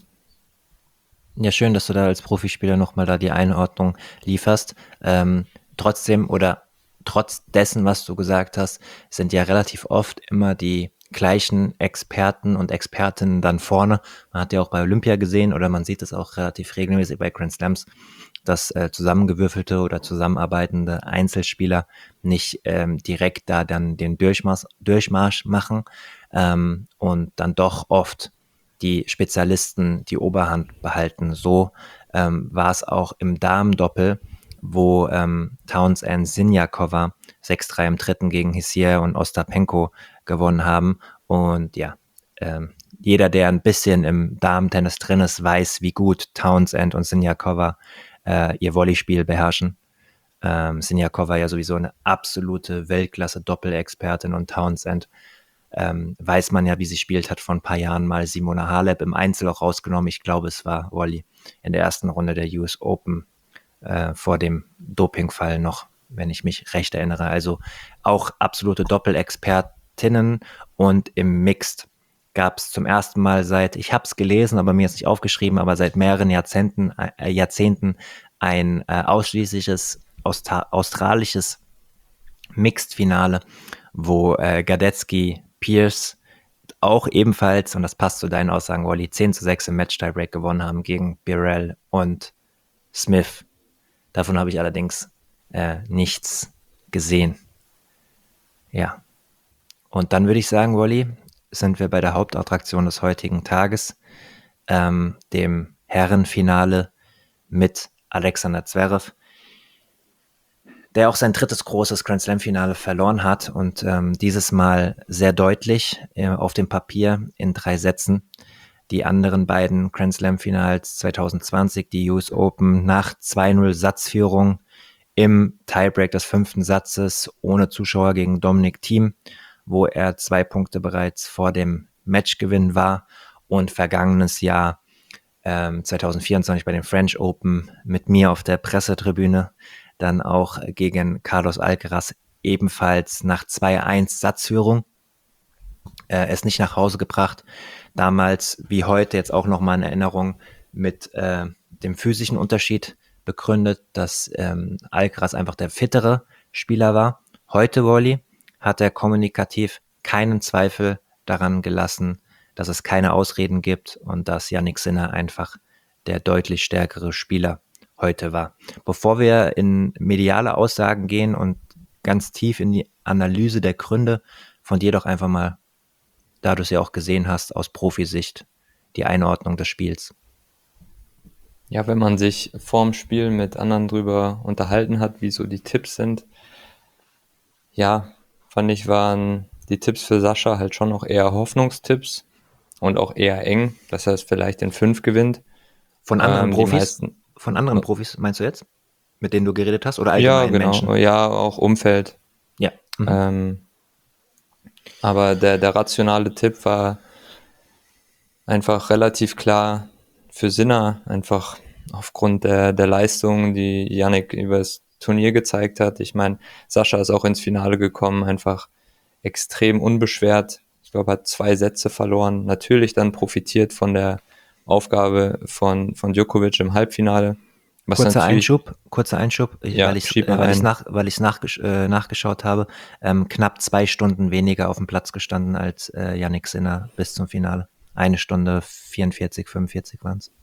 Ja, schön, dass du da als Profispieler nochmal da die Einordnung lieferst. Ähm, trotzdem oder trotz dessen, was du gesagt hast, sind ja relativ oft immer die gleichen Experten und Expertinnen dann vorne. Man hat ja auch bei Olympia gesehen oder man sieht es auch relativ regelmäßig bei Grand Slams, dass äh, zusammengewürfelte oder zusammenarbeitende Einzelspieler nicht ähm, direkt da dann den Durchmarsch, Durchmarsch machen ähm, und dann doch oft die Spezialisten die Oberhand behalten. So ähm, war es auch im Damendoppel, wo ähm, Townsend Sinjakova sechs drei im dritten gegen Hsieh und Ostapenko gewonnen haben. Und ja, ähm, jeder, der ein bisschen im Damentennis drin ist, weiß, wie gut Townsend und Sinjakova äh, ihr Volleyspiel beherrschen. Ähm, Sinjakova ja sowieso eine absolute Weltklasse-Doppelexpertin und Townsend ähm, weiß man ja, wie sie spielt, hat vor ein paar Jahren mal Simona Halep im Einzel auch rausgenommen. Ich glaube, es war Wally in der ersten Runde der U S Open äh, vor dem Dopingfall noch, wenn ich mich recht erinnere. Also auch absolute Doppelexpertinnen, und im Mixed gab es zum ersten Mal seit, ich habe es gelesen, aber mir ist nicht aufgeschrieben, aber seit mehreren Jahrzehnten, äh, Jahrzehnten ein äh, ausschließliches Austra- australisches Mixed-Finale, wo äh, Gadetsky Pierce auch ebenfalls, und das passt zu deinen Aussagen, Wally, zehn zu sechs im Match-Tiebreak gewonnen haben gegen Birrell und Smith. Davon habe ich allerdings äh, nichts gesehen. Ja. Und dann würde ich sagen, Wally, sind wir bei der Hauptattraktion des heutigen Tages, ähm, dem Herrenfinale mit Alexander Zverev, der auch sein drittes großes Grand Slam-Finale verloren hat und ähm, dieses Mal sehr deutlich äh, auf dem Papier in drei Sätzen. Die anderen beiden Grand Slam-Finals zwanzig zwanzig, die U S Open nach zwei null Satzführung im Tiebreak des fünften Satzes ohne Zuschauer gegen Dominic Thiem, wo er zwei Punkte bereits vor dem Matchgewinn war, und vergangenes Jahr ähm, zwanzig vierundzwanzig bei den French Open mit mir auf der Pressetribüne, dann auch gegen Carlos Alcaraz ebenfalls nach zwei eins Satzführung äh, es nicht nach Hause gebracht. Damals wie heute jetzt auch nochmal in Erinnerung mit äh, dem physischen Unterschied begründet, dass ähm, Alcaraz einfach der fittere Spieler war. Heute, Wally, hat er kommunikativ keinen Zweifel daran gelassen, dass es keine Ausreden gibt und dass Jannik Sinner einfach der deutlich stärkere Spieler heute war. Bevor wir in mediale Aussagen gehen und ganz tief in die Analyse der Gründe, von dir doch einfach mal, da du es ja auch gesehen hast, aus Profisicht, die Einordnung des Spiels. Ja, wenn man sich vorm Spiel mit anderen drüber unterhalten hat, wie so die Tipps sind, ja, fand ich, waren die Tipps für Sascha halt schon auch eher Hoffnungstipps und auch eher eng, dass er es vielleicht in fünf gewinnt. Von anderen Ähm, die Profis? meisten, Von anderen Profis meinst du jetzt? Mit denen du geredet hast? Oder ja, allgemein genau, Menschen? ja, auch Umfeld. Ja. Mhm. Ähm, aber der, der rationale Tipp war einfach relativ klar für Sinner, einfach aufgrund der, der Leistung, die Jannik über das Turnier gezeigt hat. Ich meine, Sascha ist auch ins Finale gekommen, einfach extrem unbeschwert. Ich glaube, hat zwei Sätze verloren. Natürlich dann profitiert von der Aufgabe von, von Djokovic im Halbfinale. Was Kurzer natürlich, Einschub, kurzer Einschub, ich, ja, weil ich schieb äh, mal weil ich ein. nach, weil ich nachgesch äh, nachgeschaut habe, ähm, knapp zwei Stunden weniger auf dem Platz gestanden als äh, Jannik Sinner bis zum Finale. Eine Stunde vierundvierzig, fünfundvierzig waren es.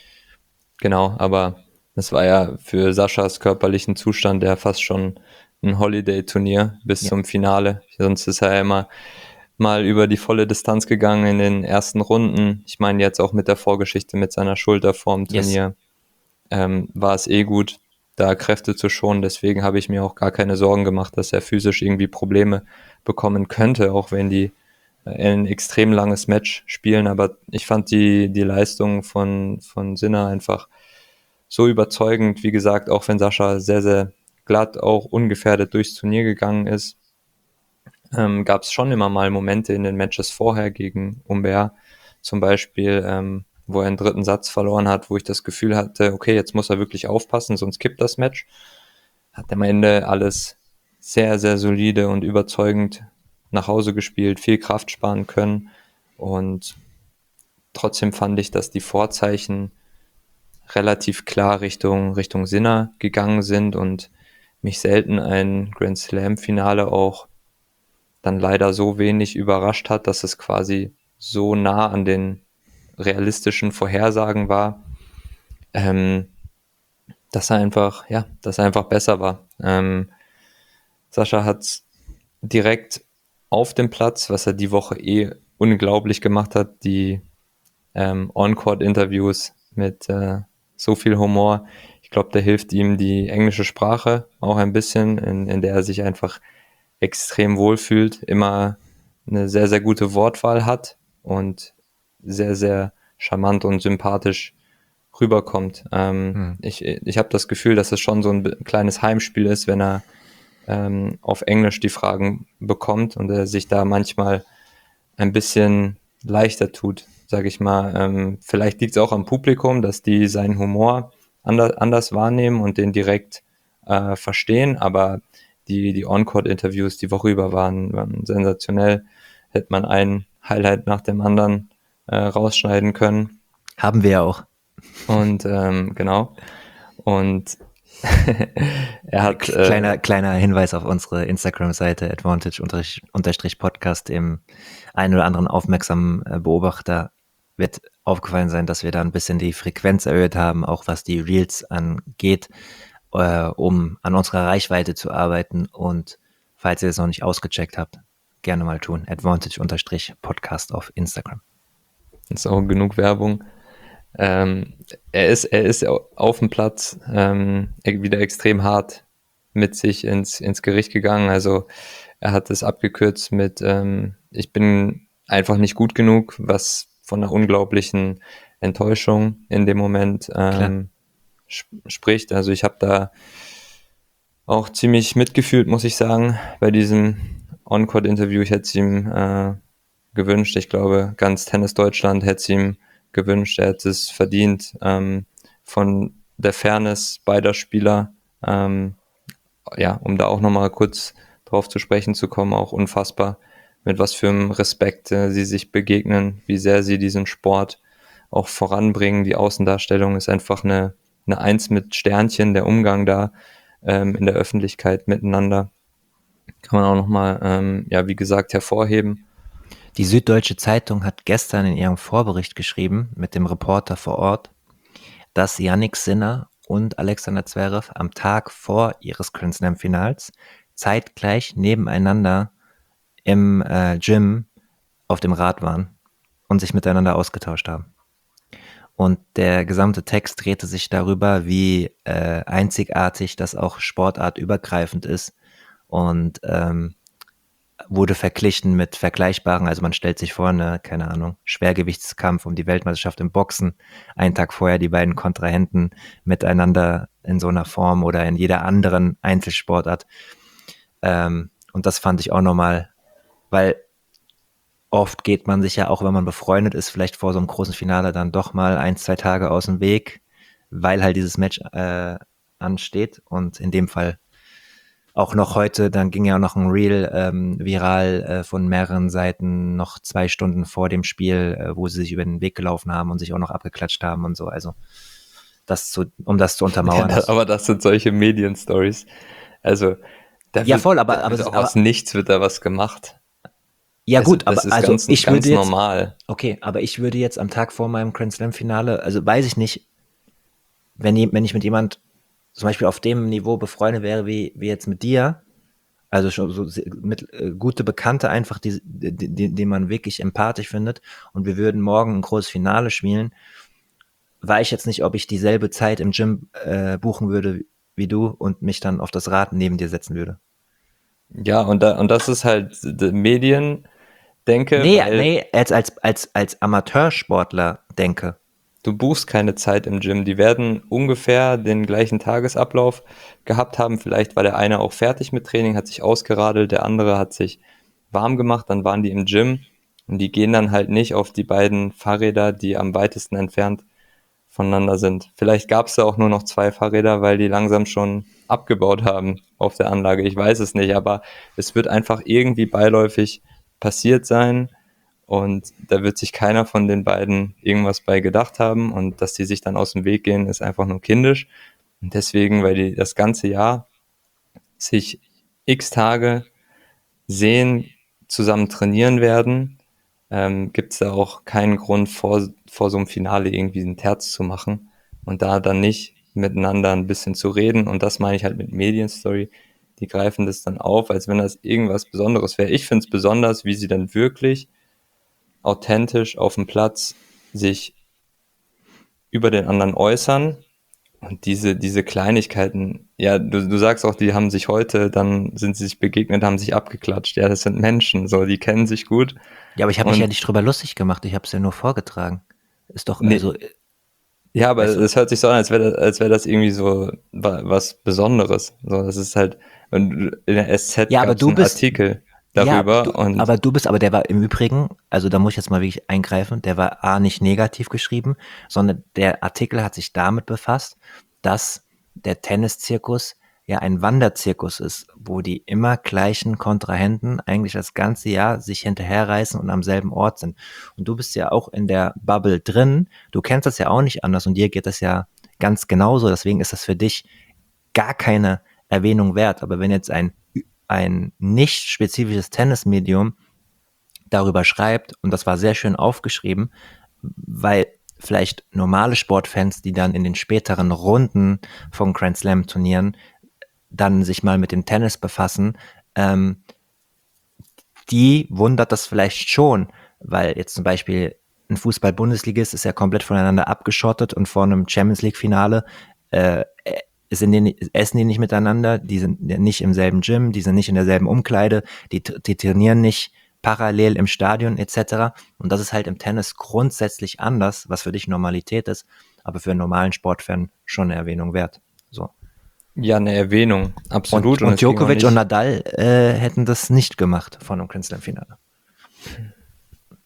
Genau, aber das war ja für Saschas körperlichen Zustand ja fast schon ein Holiday-Turnier bis Ja. zum Finale. Sonst ist er ja immer mal über die volle Distanz gegangen in den ersten Runden. Ich meine jetzt auch mit der Vorgeschichte mit seiner Schulter vorm Yes. Turnier ähm, war es eh gut, da Kräfte zu schonen. Deswegen habe ich mir auch gar keine Sorgen gemacht, dass er physisch irgendwie Probleme bekommen könnte, auch wenn die äh, ein extrem langes Match spielen. Aber ich fand die, die Leistung von, von Sinner einfach so überzeugend. Wie gesagt, auch wenn Sascha sehr, sehr glatt, auch ungefährdet durchs Turnier gegangen ist, ähm, gab es schon immer mal Momente in den Matches vorher gegen Humbert, zum Beispiel, ähm, wo er einen dritten Satz verloren hat, wo ich das Gefühl hatte, okay, jetzt muss er wirklich aufpassen, sonst kippt das Match. Hat am Ende alles sehr, sehr solide und überzeugend nach Hause gespielt, viel Kraft sparen können und trotzdem fand ich, dass die Vorzeichen relativ klar Richtung, Richtung Sinner gegangen sind und mich selten ein Grand Slam Finale auch dann leider so wenig überrascht hat, dass es quasi so nah an den realistischen Vorhersagen war, ähm, dass er einfach, ja, dass er einfach besser war. Ähm, Sascha hat direkt auf dem Platz, was er die Woche eh unglaublich gemacht hat, die ähm, On-Court-Interviews mit äh, so viel Humor. Ich glaube, da hilft ihm die englische Sprache auch ein bisschen, in, in der er sich einfach extrem wohlfühlt, immer eine sehr, sehr gute Wortwahl hat und sehr, sehr charmant und sympathisch rüberkommt. Ähm, Hm. ich ich habe das Gefühl, dass es schon so ein kleines Heimspiel ist, wenn er ähm, auf Englisch die Fragen bekommt und er sich da manchmal ein bisschen leichter tut, sage ich mal. Ähm, vielleicht liegt es auch am Publikum, dass die seinen Humor anders, anders wahrnehmen und den direkt äh, verstehen, aber die, die On-Court-Interviews die Woche über waren, waren sensationell. Hätte man ein Highlight nach dem anderen äh, rausschneiden können. Haben wir ja auch. Und ähm, genau. Und er hat äh, Kleiner, kleiner Hinweis auf unsere Instagram-Seite Advantage-Podcast. Dem einen oder anderen aufmerksamen äh, Beobachter wird aufgefallen sein, dass wir da ein bisschen die Frequenz erhöht haben, auch was die Reels angeht, äh, um an unserer Reichweite zu arbeiten. Und falls ihr es noch nicht ausgecheckt habt, gerne mal tun. Advantage-Podcast auf Instagram. ist auch genug Werbung. Ähm, er ist, er ist auf dem Platz ähm, wieder extrem hart mit sich ins, ins Gericht gegangen. Also er hat es abgekürzt mit ähm, ich bin einfach nicht gut genug, was von einer unglaublichen Enttäuschung in dem Moment ähm, sp- spricht. Also ich habe da auch ziemlich mitgefühlt, muss ich sagen, bei diesem On-Court-Interview. Ich hätte es ihm äh, gewünscht. Ich glaube, ganz Tennis Deutschland hätte es ihm gewünscht. Er hätte es verdient. Ähm, von der Fairness beider Spieler, ähm, ja, um da auch nochmal kurz drauf zu sprechen zu kommen, auch unfassbar, mit was für einem Respekt äh, sie sich begegnen, wie sehr sie diesen Sport auch voranbringen. Die Außendarstellung ist einfach eine, eine Eins mit Sternchen, der Umgang da ähm, in der Öffentlichkeit miteinander kann man auch nochmal, ähm, ja, wie gesagt, hervorheben. Die Süddeutsche Zeitung hat gestern in ihrem Vorbericht geschrieben, mit dem Reporter vor Ort, dass Jannik Sinner und Alexander Zverev am Tag vor ihres Grand Slam Finals zeitgleich nebeneinander im äh, Gym auf dem Rad waren und sich miteinander ausgetauscht haben. Und der gesamte Text drehte sich darüber, wie äh, einzigartig das auch sportartübergreifend ist und ähm, wurde verglichen mit vergleichbaren, also man stellt sich vor, ne, keine Ahnung, Schwergewichtskampf um die Weltmeisterschaft im Boxen, einen Tag vorher die beiden Kontrahenten miteinander in so einer Form oder in jeder anderen Einzelsportart. Ähm, und das fand ich auch nochmal, weil oft geht man sich ja auch, wenn man befreundet ist, vielleicht vor so einem großen Finale dann doch mal ein, zwei Tage aus dem Weg, weil halt dieses Match äh, ansteht und in dem Fall auch noch heute, dann ging ja noch ein Reel ähm, viral äh, von mehreren Seiten, noch zwei Stunden vor dem Spiel, äh, wo sie sich über den Weg gelaufen haben und sich auch noch abgeklatscht haben und so. Also das zu, um das zu untermauern. Ja, aber das sind solche Medien-Stories. Also da ja, wird, voll, aber, da aber, wird auch aber aus nichts wird da was gemacht. ja Also, gut, das aber ist also ganz, ich ganz würde jetzt, normal. okay, aber ich würde jetzt am Tag vor meinem Grand Slam Finale, also weiß ich nicht, wenn, wenn ich mit jemand zum Beispiel auf dem Niveau befreundet wäre wie, wie jetzt mit dir, also schon so mit äh, gute Bekannte einfach, die, die, die, die man wirklich empathisch findet und wir würden morgen ein großes Finale spielen, weiß ich jetzt nicht, ob ich dieselbe Zeit im Gym äh, buchen würde wie du und mich dann auf das Rad neben dir setzen würde. Ja, und da, und das ist halt die Medien, denke, Nee, weil nee, als, als, als, als Amateursportler denke. du buchst keine Zeit im Gym. Die werden ungefähr den gleichen Tagesablauf gehabt haben. Vielleicht war der eine auch fertig mit Training, hat sich ausgeradelt, der andere hat sich warm gemacht, dann waren die im Gym und die gehen dann halt nicht auf die beiden Fahrräder, die am weitesten entfernt voneinander sind. Vielleicht gab es da auch nur noch zwei Fahrräder, weil die langsam schon abgebaut haben auf der Anlage. Ich weiß es nicht, aber es wird einfach irgendwie beiläufig passiert sein. Und da wird sich keiner von den beiden irgendwas bei gedacht haben. Und dass die sich dann aus dem Weg gehen, ist einfach nur kindisch. Und deswegen, weil die das ganze Jahr sich x Tage sehen, zusammen trainieren werden, ähm, gibt es da auch keinen Grund, vor, vor so einem Finale irgendwie einen Terz zu machen und da dann nicht miteinander ein bisschen zu reden. Und das meine ich halt mit Medienstory. Die greifen das dann auf, als wenn das irgendwas Besonderes wäre. Ich finde es besonders, wie sie dann wirklich authentisch auf dem Platz sich über den anderen äußern. Und diese, diese Kleinigkeiten, ja, du, du sagst auch, die haben sich heute, dann sind sie sich begegnet, haben sich abgeklatscht. Ja, das sind Menschen, so, die kennen sich gut. Ja, aber ich habe mich Und- ja nicht drüber lustig gemacht, ich habe es ja nur vorgetragen. Ist doch, Nee. also, Ja, aber Weißt du? es hört sich so an, als wäre das, als wäre das irgendwie so wa- was Besonderes. So, das ist halt, und in der S Z Ja, aber gab es du einen bist- Artikel ja, darüber du, und aber du bist, aber der war im Übrigen, also da muss ich jetzt mal wirklich eingreifen, der war A, nicht negativ geschrieben, sondern der Artikel hat sich damit befasst, dass der Tenniszirkus ja ein Wanderzirkus ist, wo die immer gleichen Kontrahenten eigentlich das ganze Jahr sich hinterherreißen und am selben Ort sind. Und du bist ja auch in der Bubble drin, du kennst das ja auch nicht anders und dir geht das ja ganz genauso, deswegen ist das für dich gar keine Erwähnung wert. Aber wenn jetzt ein, ein nicht spezifisches Tennismedium darüber schreibt, und das war sehr schön aufgeschrieben, weil vielleicht normale Sportfans, die dann in den späteren Runden von Grand Slam Turnieren dann sich mal mit dem Tennis befassen, ähm, die wundert das vielleicht schon, weil jetzt zum Beispiel ein Fußball-Bundesligist ist ja komplett voneinander abgeschottet und vor einem Champions-League-Finale äh, sind die, essen die nicht miteinander, die sind nicht im selben Gym, die sind nicht in derselben Umkleide, die, die trainieren nicht parallel im Stadion et cetera. Und das ist halt im Tennis grundsätzlich anders, was für dich Normalität ist, aber für einen normalen Sportfan schon eine Erwähnung wert. So. ja, eine Erwähnung, absolut. Und, und es ging auch Djokovic nicht- und Nadal äh, hätten das nicht gemacht vor einem Grand Slam Finale.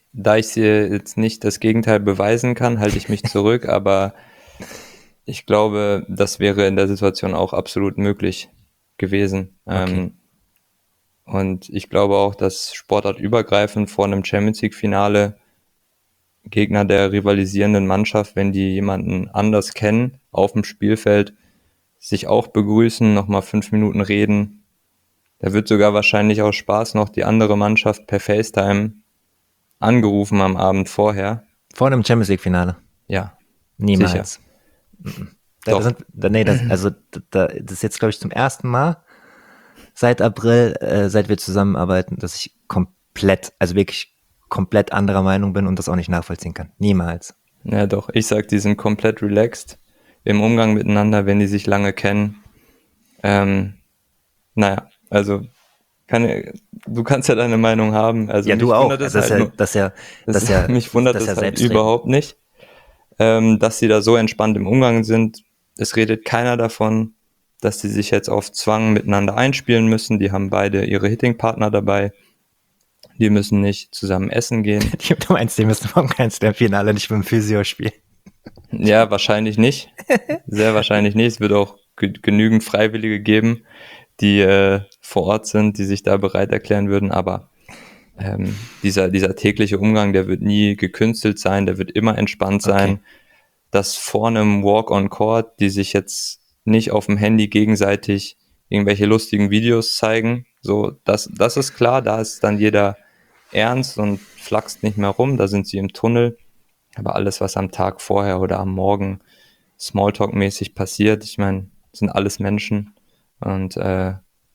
da ich dir jetzt nicht das Gegenteil beweisen kann, halte ich mich zurück, aber ich glaube, das wäre in der Situation auch absolut möglich gewesen. Okay. Ähm, und ich glaube auch, dass sportartübergreifend vor einem Champions League-Finale Gegner der rivalisierenden Mannschaft, wenn die jemanden anders kennen auf dem Spielfeld, sich auch begrüßen, nochmal fünf Minuten reden. Da wird sogar wahrscheinlich aus Spaß noch die andere Mannschaft per FaceTime angerufen am Abend vorher. Vor einem Champions League-Finale. Ja, Niemals. sicher. Mhm. Da, Doch. sind, da, nee, das, also da, das ist jetzt, glaube ich, zum ersten Mal seit April, äh, seit wir zusammenarbeiten, dass ich komplett, also wirklich komplett anderer Meinung bin und das auch nicht nachvollziehen kann. Niemals. Ja, doch. Ich sag, die sind komplett relaxed im Umgang miteinander, wenn die sich lange kennen. Ähm, naja, also kann, du kannst ja deine Meinung haben. Also Ja, mich du auch. wundert es Also das ist halt ja, nur, das ist ja, das das, ist ja, mich wundert das ist es ja halt selbstredend. überhaupt nicht, ähm, dass sie da so entspannt im Umgang sind. Es redet keiner davon, dass die sich jetzt auf Zwang miteinander einspielen müssen. Die haben beide ihre Hitting-Partner dabei. Die müssen nicht zusammen essen gehen. Du meinst, die müssen morgen kein Slam-Finale nicht mit dem Physio spielen. Ja, wahrscheinlich nicht. Sehr wahrscheinlich nicht. Es wird auch ge- genügend Freiwillige geben, die äh, vor Ort sind, die sich da bereit erklären würden. Aber ähm, dieser, dieser tägliche Umgang, der wird nie gekünstelt sein, der wird immer entspannt sein. Okay. Dass vor einem Walk-on-Court, die sich jetzt nicht auf dem Handy gegenseitig irgendwelche lustigen Videos zeigen, so, das, das ist klar, da ist dann jeder ernst und flaxt nicht mehr rum, da sind sie im Tunnel. Aber alles, was am Tag vorher oder am Morgen Smalltalk-mäßig passiert, ich meine, sind alles Menschen und äh,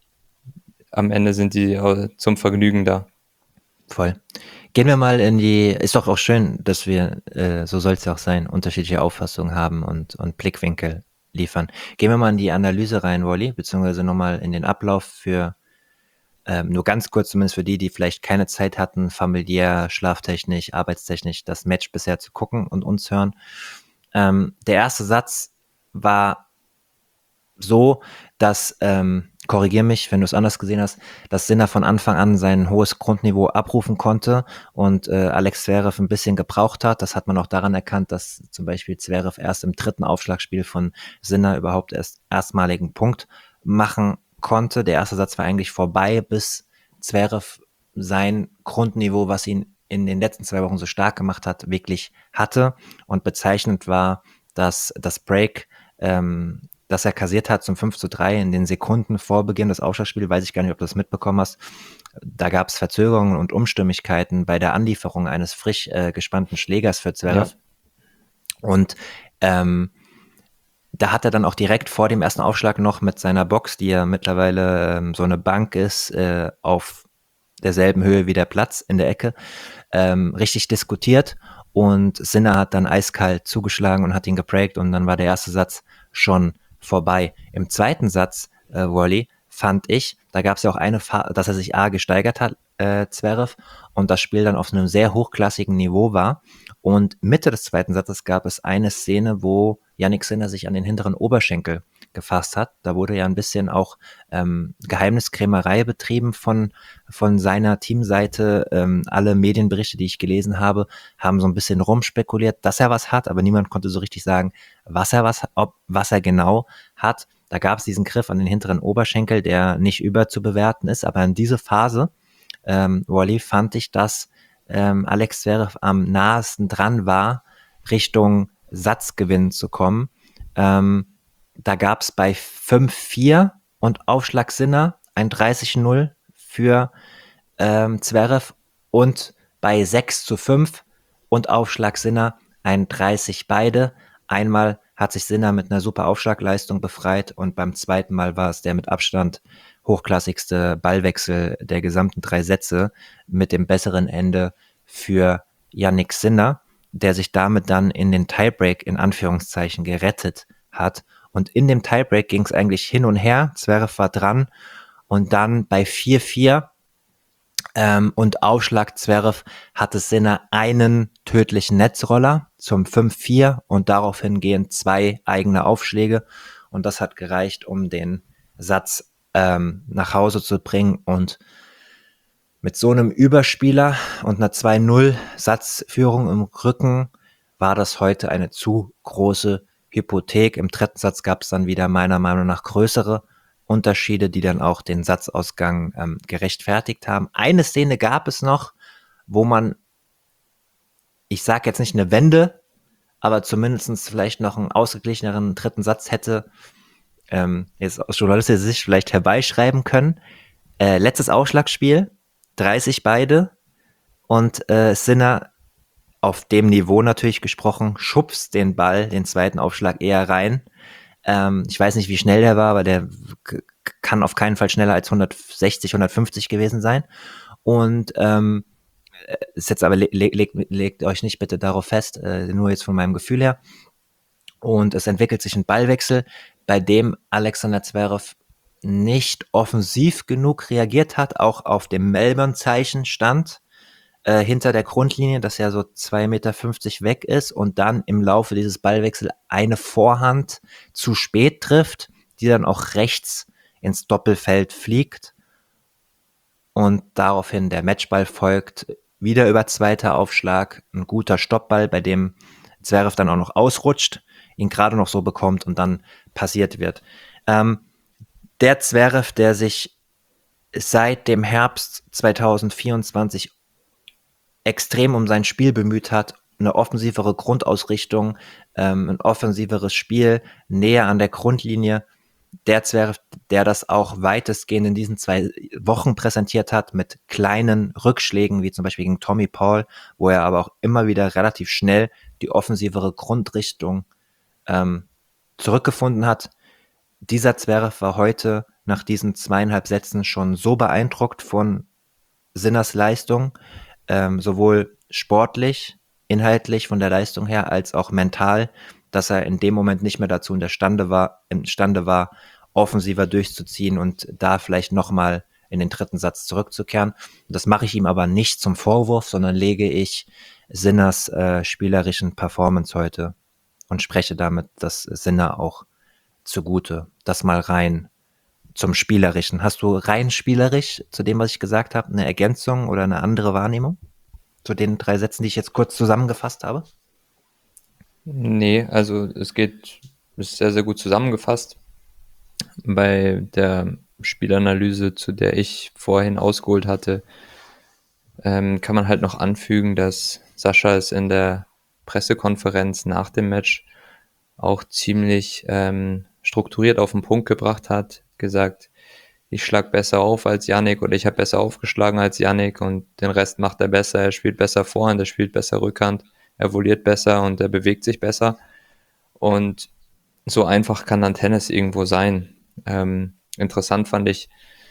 am Ende sind die äh, zum Vergnügen da. Voll. Gehen wir mal in die, ist doch auch schön, dass wir, äh, so soll es ja auch sein, unterschiedliche Auffassungen haben und, und Blickwinkel liefern. Gehen wir mal in die Analyse rein, Wolli, beziehungsweise nochmal in den Ablauf für, ähm, nur ganz kurz zumindest für die, die vielleicht keine Zeit hatten, familiär, schlaftechnisch, arbeitstechnisch, das Match bisher zu gucken und uns hören. Ähm, der erste Satz war so, dass, ähm, korrigier mich, wenn du es anders gesehen hast, dass Sinner von Anfang an sein hohes Grundniveau abrufen konnte und äh, Alex Zverev ein bisschen gebraucht hat. Das hat man auch daran erkannt, dass zum Beispiel Zverev erst im dritten Aufschlagspiel von Sinner überhaupt erst erstmaligen Punkt machen konnte. Der erste Satz war eigentlich vorbei, bis Zverev sein Grundniveau, was ihn in den letzten zwei Wochen so stark gemacht hat, wirklich hatte. Und bezeichnend war, dass das Break, ähm, das er kassiert hat zum fünf zu drei in den Sekunden vor Beginn des Aufschlagspiels, weiß ich gar nicht, ob du das mitbekommen hast. Da gab es Verzögerungen und Umstimmigkeiten bei der Anlieferung eines frisch äh, gespannten Schlägers für Zverev. Ja. Und ähm, da hat er dann auch direkt vor dem ersten Aufschlag noch mit seiner Box, die ja mittlerweile ähm, so eine Bank ist, äh, auf derselben Höhe wie der Platz in der Ecke, ähm, richtig diskutiert. Und Sinner hat dann eiskalt zugeschlagen und hat ihn gebreakt und dann war der erste Satz schon vorbei. Im zweiten Satz, äh, Wally, fand ich, da gab es ja auch eine, Fa- dass er sich A gesteigert hat, äh, Zverev, und das Spiel dann auf einem sehr hochklassigen Niveau war. Und Mitte des zweiten Satzes gab es eine Szene, wo Jannik Sinner sich an den hinteren Oberschenkel gefasst hat. Da wurde ja ein bisschen auch ähm, Geheimniskrämerei betrieben von, von seiner Teamseite. Ähm, alle Medienberichte, die ich gelesen habe, haben so ein bisschen rumspekuliert, dass er was hat, aber niemand konnte so richtig sagen, was er was, ob, was er genau hat. Da gab es diesen Griff an den hinteren Oberschenkel, der nicht überzubewerten ist, aber in diese Phase, ähm, Wally, fand ich, dass ähm, Alex Zverev am nahesten dran war, Richtung Satzgewinn zu kommen. Ähm, da gab es bei fünf vier und Aufschlag Sinner ein dreißig null für ähm, Zverev und bei sechs zu fünf und Aufschlag Sinner ein dreißig beide. Einmal hat sich Sinner mit einer super Aufschlagleistung befreit und beim zweiten Mal war es der mit Abstand hochklassigste Ballwechsel der gesamten drei Sätze mit dem besseren Ende für Jannik Sinner, der sich damit dann in den Tiebreak in Anführungszeichen gerettet hat. Und in dem Tiebreak ging es eigentlich hin und her. Zverev war dran und dann bei vier vier ähm, und Aufschlag Zverev hatte Sinner einen tödlichen Netzroller zum fünf vier und daraufhin gehen zwei eigene Aufschläge und das hat gereicht, um den Satz ähm, nach Hause zu bringen und mit so einem Überspieler und einer zwei null Satzführung im Rücken war das heute eine zu große Hypothek. Im dritten Satz gab es dann wieder meiner Meinung nach größere Unterschiede, die dann auch den Satzausgang ähm, gerechtfertigt haben. Eine Szene gab es noch, wo man, ich sage jetzt nicht eine Wende, aber zumindest vielleicht noch einen ausgeglicheneren dritten Satz hätte ähm, jetzt aus journalistischer Sicht vielleicht herbeischreiben können. Äh, letztes Aufschlagspiel, dreißig beide und äh, Sinner auf dem Niveau natürlich gesprochen, schubst den Ball, den zweiten Aufschlag eher rein. Ähm, ich weiß nicht, wie schnell der war, aber der k- kann auf keinen Fall schneller als hundertsechzig, hundertfünfzig gewesen sein. Und ähm, ist jetzt aber, le le legt, legt euch nicht bitte darauf fest, äh, nur jetzt von meinem Gefühl her. Und es entwickelt sich ein Ballwechsel, bei dem Alexander Zverev nicht offensiv genug reagiert hat, auch auf dem Melbourne-Zeichen stand, äh, hinter der Grundlinie, dass er so zwei Meter fünfzig weg ist und dann im Laufe dieses Ballwechsels eine Vorhand zu spät trifft, die dann auch rechts ins Doppelfeld fliegt und daraufhin der Matchball folgt, wieder über zweiter Aufschlag, ein guter Stoppball, bei dem Zverev dann auch noch ausrutscht, ihn gerade noch so bekommt und dann passiert wird. Ähm, der Zverev, der sich seit dem Herbst zwanzig vierundzwanzig extrem um sein Spiel bemüht hat, eine offensivere Grundausrichtung, ähm, ein offensiveres Spiel, näher an der Grundlinie, der Zverev, der das auch weitestgehend in diesen zwei Wochen präsentiert hat, mit kleinen Rückschlägen, wie zum Beispiel gegen Tommy Paul, wo er aber auch immer wieder relativ schnell die offensivere Grundrichtung ähm, zurückgefunden hat. Dieser Zverev war heute nach diesen zweieinhalb Sätzen schon so beeindruckt von Sinners Leistung, ähm, sowohl sportlich, inhaltlich von der Leistung her, als auch mental, dass er in dem Moment nicht mehr dazu in der Stande war, imstande war, offensiver durchzuziehen und da vielleicht nochmal in den dritten Satz zurückzukehren. Das mache ich ihm aber nicht zum Vorwurf, sondern lege ich Sinners äh, spielerischen Performance heute und spreche damit das Sinner auch zugute. Das mal rein zum Spielerischen. Hast du rein spielerisch zu dem, was ich gesagt habe, eine Ergänzung oder eine andere Wahrnehmung zu den drei Sätzen, die ich jetzt kurz zusammengefasst habe? Nee, also es geht, ist sehr, sehr gut zusammengefasst. Bei der Spielanalyse, zu der ich vorhin ausgeholt hatte, ähm, kann man halt noch anfügen, dass Sascha es in der Pressekonferenz nach dem Match auch ziemlich ähm, strukturiert auf den Punkt gebracht hat, gesagt, ich schlag besser auf als Jannik oder ich habe besser aufgeschlagen als Jannik und den Rest macht er besser, er spielt besser Vorhand, er spielt besser Rückhand, er voliert besser und er bewegt sich besser und so einfach kann dann Tennis irgendwo sein. Ähm, interessant fand ich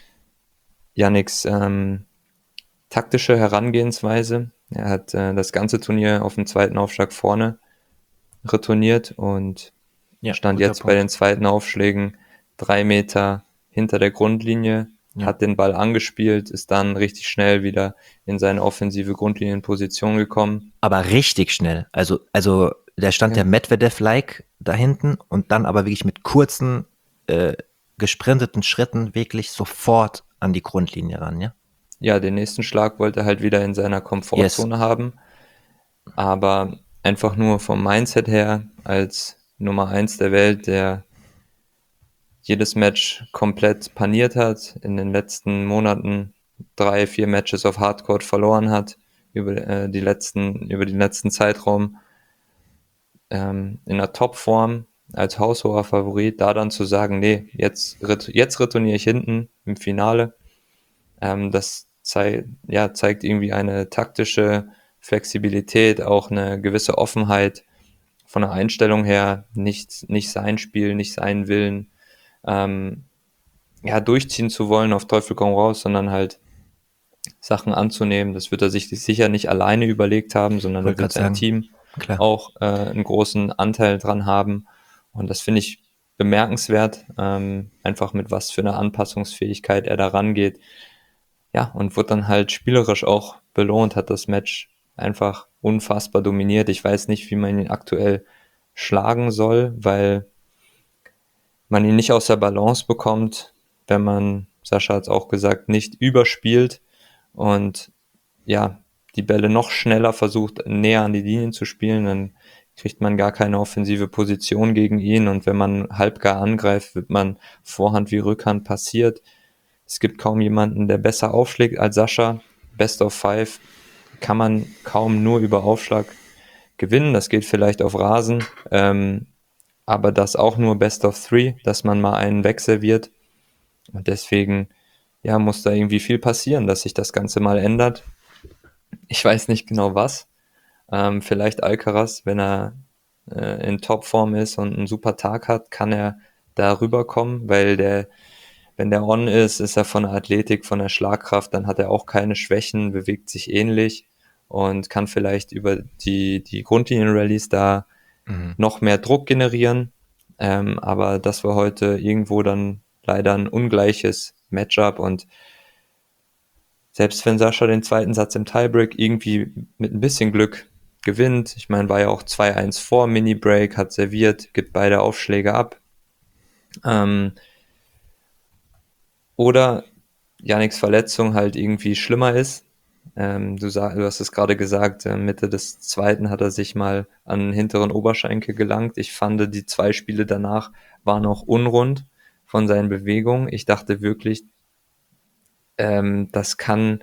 Janniks ähm, taktische Herangehensweise. Er hat äh, das ganze Turnier auf dem zweiten Aufschlag vorne retourniert und Ja, stand guter jetzt bei Punkt. den zweiten Aufschlägen drei Meter hinter der Grundlinie, Ja. hat den Ball angespielt, ist dann richtig schnell wieder in seine offensive Grundlinienposition gekommen. Aber richtig schnell. Also, also der stand Ja. der Medvedev-like da hinten und dann aber wirklich mit kurzen, äh, gesprinteten Schritten wirklich sofort an die Grundlinie ran, ja? Ja, den nächsten Schlag wollte er halt wieder in seiner Komfortzone Yes. haben, aber einfach nur vom Mindset her als Nummer eins der Welt, der jedes Match komplett paniert hat, in den letzten Monaten drei, vier Matches auf Hardcourt verloren hat, über äh, die letzten, über den letzten Zeitraum ähm, in der Topform als haushoher Favorit, da dann zu sagen, nee, jetzt, jetzt retourniere ich hinten im Finale, ähm, das zei ja, zeigt irgendwie eine taktische Flexibilität, auch eine gewisse Offenheit von der Einstellung her, nicht, nicht sein Spiel, nicht seinen Willen, ähm, ja, durchziehen zu wollen auf Teufel komm raus, sondern halt Sachen anzunehmen. Das wird er sich sicher nicht alleine überlegt haben, sondern Wollte da wird gerade sein sagen, Team klar. auch äh, einen großen Anteil dran haben. Und das finde ich bemerkenswert, ähm, einfach mit was für einer Anpassungsfähigkeit er da rangeht. Ja, und wird dann halt spielerisch auch belohnt, hat das Match einfach unfassbar dominiert. Ich weiß nicht, wie man ihn aktuell schlagen soll, weil man ihn nicht aus der Balance bekommt, wenn man, Sascha hat es auch gesagt, nicht überspielt und ja, die Bälle noch schneller versucht, näher an die Linien zu spielen, dann kriegt man gar keine offensive Position gegen ihn, und wenn man halbgar angreift, wird man Vorhand wie Rückhand passiert. Es gibt kaum jemanden, der besser aufschlägt als Sascha. Best of Five kann man kaum nur über Aufschlag gewinnen. Das geht vielleicht auf Rasen, ähm, aber das auch nur Best of Three, dass man mal einen wegserviert. Und deswegen, ja, muss da irgendwie viel passieren, dass sich das Ganze mal ändert. Ich weiß nicht genau was. Ähm, vielleicht Alcaraz, wenn er äh, in Topform ist und einen super Tag hat, kann er da rüberkommen, weil der, wenn der on ist, ist er von der Athletik, von der Schlagkraft, dann hat er auch keine Schwächen, bewegt sich ähnlich und kann vielleicht über die, die Grundlinien-Rallies da Mhm. noch mehr Druck generieren. Ähm, aber das war heute irgendwo dann leider ein ungleiches Matchup, und selbst wenn Sascha den zweiten Satz im Tiebreak irgendwie mit ein bisschen Glück gewinnt, ich meine, war ja auch zwei eins vor, Mini-Break, hat serviert, gibt beide Aufschläge ab. Ähm, oder Yannicks Verletzung halt irgendwie schlimmer ist. Ähm, du, sag, du hast es gerade gesagt, äh, Mitte des zweiten hat er sich mal an den hinteren Oberschenkel gelangt. Ich fand, die zwei Spiele danach waren auch unrund von seinen Bewegungen. Ich dachte wirklich, ähm, das kann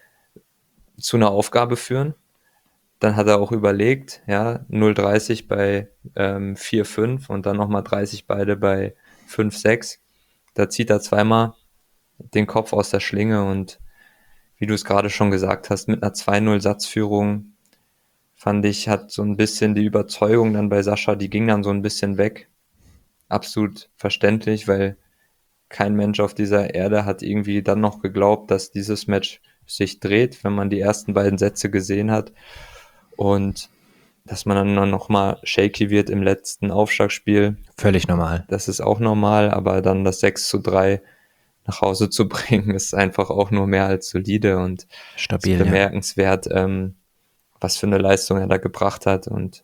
zu einer Aufgabe führen. Dann hat er auch überlegt, ja, null dreißig bei ähm, vier fünf und dann nochmal dreißig beide bei fünf sechs. Da zieht er zweimal den Kopf aus der Schlinge, und wie du es gerade schon gesagt hast, mit einer zwei null Satzführung, fand ich, hat so ein bisschen die Überzeugung dann bei Sascha, die ging dann so ein bisschen weg. Absolut verständlich, weil kein Mensch auf dieser Erde hat irgendwie dann noch geglaubt, dass dieses Match sich dreht, wenn man die ersten beiden Sätze gesehen hat. Und dass man dann noch mal shaky wird im letzten Aufschlagspiel, Völlig normal. das ist auch normal, aber dann das sechs zu drei nach Hause zu bringen, ist einfach auch nur mehr als solide und ist Stabil, ja. bemerkenswert, ähm, was für eine Leistung er da gebracht hat, und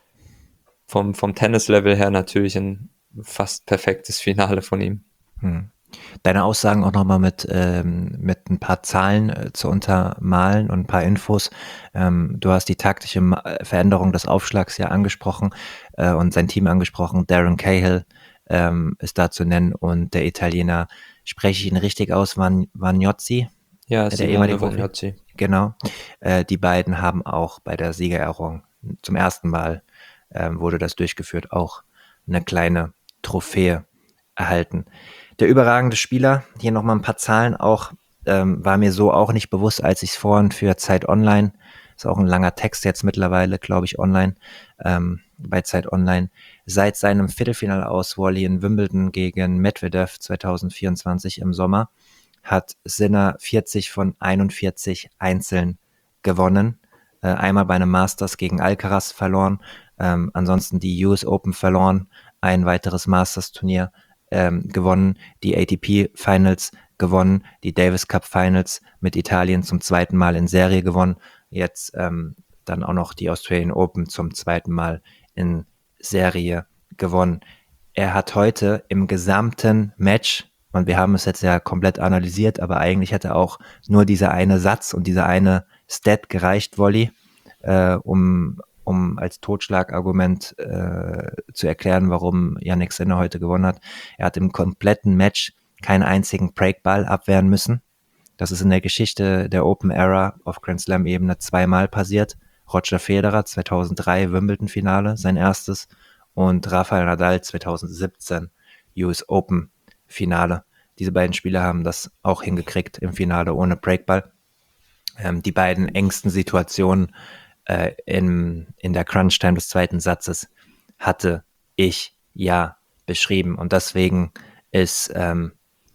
vom, vom Tennis-Level her natürlich ein fast perfektes Finale von ihm. Hm. Deine Aussagen auch nochmal mit, ähm, mit ein paar Zahlen äh, zu untermalen und ein paar Infos. Ähm, du hast die taktische Ma Veränderung des Aufschlags ja angesprochen äh, und sein Team angesprochen. Darren Cahill ähm, ist da zu nennen, und der Italiener, spreche ich ihn richtig aus, Van Vagnozzi, Ja, äh, der ehemalige Simone Profi? Vagnozzi. Genau. Äh, die beiden haben auch bei der Siegerehrung zum ersten Mal ähm, wurde das durchgeführt, auch eine kleine Trophäe erhalten. Der überragende Spieler, hier nochmal ein paar Zahlen auch, ähm, war mir so auch nicht bewusst, als ich es vorhin für Zeit Online, ist auch ein langer Text jetzt mittlerweile, glaube ich, online, ähm, bei Zeit Online, seit seinem Viertelfinale aus Wally in Wimbledon gegen Medvedev zwanzig vierundzwanzig im Sommer, hat Sinner vierzig von einundvierzig Einzeln gewonnen. Äh, einmal bei einem Masters gegen Alcaraz verloren, ähm, ansonsten die U S Open verloren, ein weiteres Masters-Turnier ähm, gewonnen, die A T P Finals gewonnen, die Davis Cup Finals mit Italien zum zweiten Mal in Serie gewonnen, jetzt ähm, dann auch noch die Australian Open zum zweiten Mal in Serie gewonnen. Er hat heute im gesamten Match, und wir haben es jetzt ja komplett analysiert, aber eigentlich hätte auch nur dieser eine Satz und dieser eine Stat gereicht, Volley, äh, um, um als Totschlagargument äh, zu erklären, warum Yannick Sinner heute gewonnen hat. Er hat im kompletten Match keinen einzigen Breakball abwehren müssen. Das ist in der Geschichte der Open Era auf Grand Slam Ebene zweimal passiert. Roger Federer zweitausenddrei Wimbledon-Finale, sein erstes, und Rafael Nadal zweitausendsiebzehn U S Open Finale. Diese beiden Spieler haben das auch hingekriegt im Finale ohne Breakball. Ähm, die beiden engsten Situationen äh, in, in der Crunch-Time des zweiten Satzes hatte ich ja beschrieben. Und deswegen ist ähm,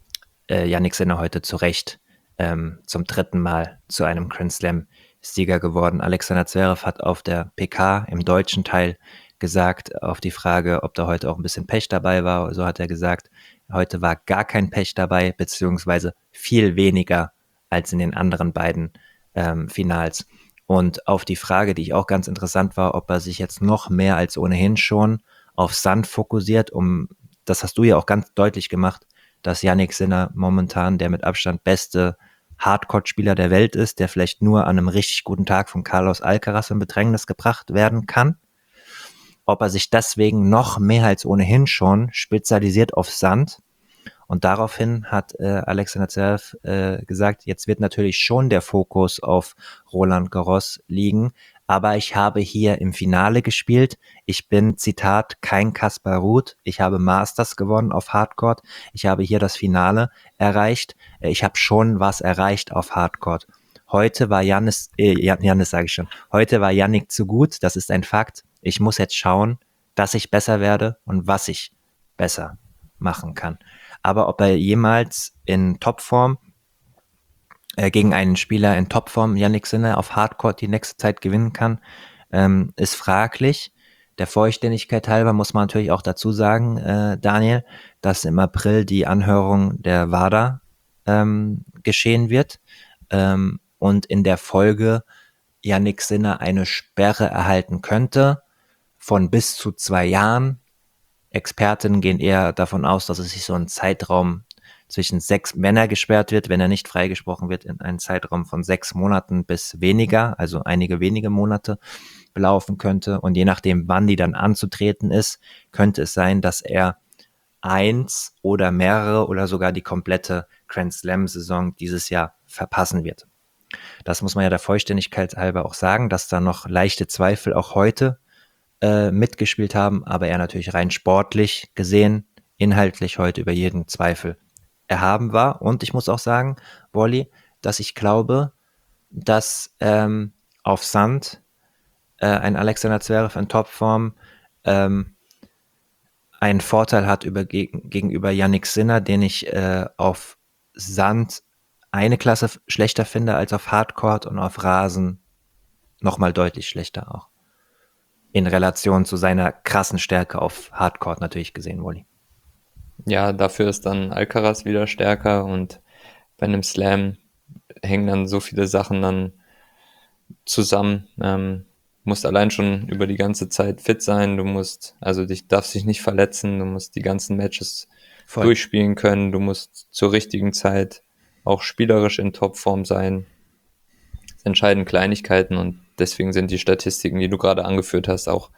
äh, Yannick Sinner heute zu Recht ähm, zum dritten Mal zu einem Grand Slam-Sieger geworden. Alexander Zverev hat auf der P K im deutschen Teil gesagt, auf die Frage, ob da heute auch ein bisschen Pech dabei war, so hat er gesagt, heute war gar kein Pech dabei, beziehungsweise viel weniger als in den anderen beiden ähm, Finals. Und auf die Frage, die ich auch ganz interessant war, ob er sich jetzt noch mehr als ohnehin schon auf Sand fokussiert, um, das hast du ja auch ganz deutlich gemacht, dass Yannick Sinner momentan der mit Abstand beste Hardcourt-Spieler der Welt ist, der vielleicht nur an einem richtig guten Tag von Carlos Alcaraz in Bedrängnis gebracht werden kann. Ob er sich deswegen noch mehr als ohnehin schon spezialisiert auf Sand. Und daraufhin hat äh, Alexander Zverev äh, gesagt, jetzt wird natürlich schon der Fokus auf Roland Garros liegen, aber ich habe hier im Finale gespielt. Ich bin, Zitat, kein Kaspar Ruud. Ich habe Masters gewonnen auf Hardcourt. Ich habe hier das Finale erreicht. Ich habe schon was erreicht auf Hardcourt. Heute war Jannis, äh, Jannis sage ich schon, heute war Jannik zu gut. Das ist ein Fakt. Ich muss jetzt schauen, dass ich besser werde und was ich besser machen kann. Aber ob er jemals in Topform äh, gegen einen Spieler in Topform, Jannik Sinner, auf Hardcourt die nächste Zeit gewinnen kann, ähm, ist fraglich. Der Vollständigkeit halber muss man natürlich auch dazu sagen, äh, Daniel, dass im April die Anhörung der WADA ähm, geschehen wird ähm, und in der Folge Jannik Sinner eine Sperre erhalten könnte von bis zu zwei Jahren. Experten gehen eher davon aus, dass es sich so ein Zeitraum zwischen sechs, wenn er gesperrt wird, wenn er nicht freigesprochen wird, in einen Zeitraum von sechs Monaten bis weniger, also einige wenige Monate belaufen könnte. Und je nachdem, wann die dann anzutreten ist, könnte es sein, dass er eins oder mehrere oder sogar die komplette Grand Slam-Saison dieses Jahr verpassen wird. Das muss man ja der Vollständigkeit halber auch sagen, dass da noch leichte Zweifel auch heute äh, mitgespielt haben, aber er natürlich rein sportlich gesehen, inhaltlich heute über jeden Zweifel erhaben war. Und ich muss auch sagen, Wolli, dass ich glaube, dass ähm, auf Sand äh, ein Alexander Zverev in Topform ähm, einen Vorteil hat über, geg- gegenüber Jannik Sinner, den ich äh, auf Sand eine Klasse f- schlechter finde als auf Hardcourt und auf Rasen nochmal deutlich schlechter auch. In Relation zu seiner krassen Stärke auf Hardcourt natürlich gesehen, Wolli. Ja, dafür ist dann Alcaraz wieder stärker und bei einem Slam hängen dann so viele Sachen dann zusammen. Ähm, musst allein schon über die ganze Zeit fit sein, du musst, also dich darfst dich nicht verletzen, du musst die ganzen Matches Voll. durchspielen können, du musst zur richtigen Zeit auch spielerisch in Topform sein. Es entscheiden Kleinigkeiten und deswegen sind die Statistiken, die du gerade angeführt hast, auch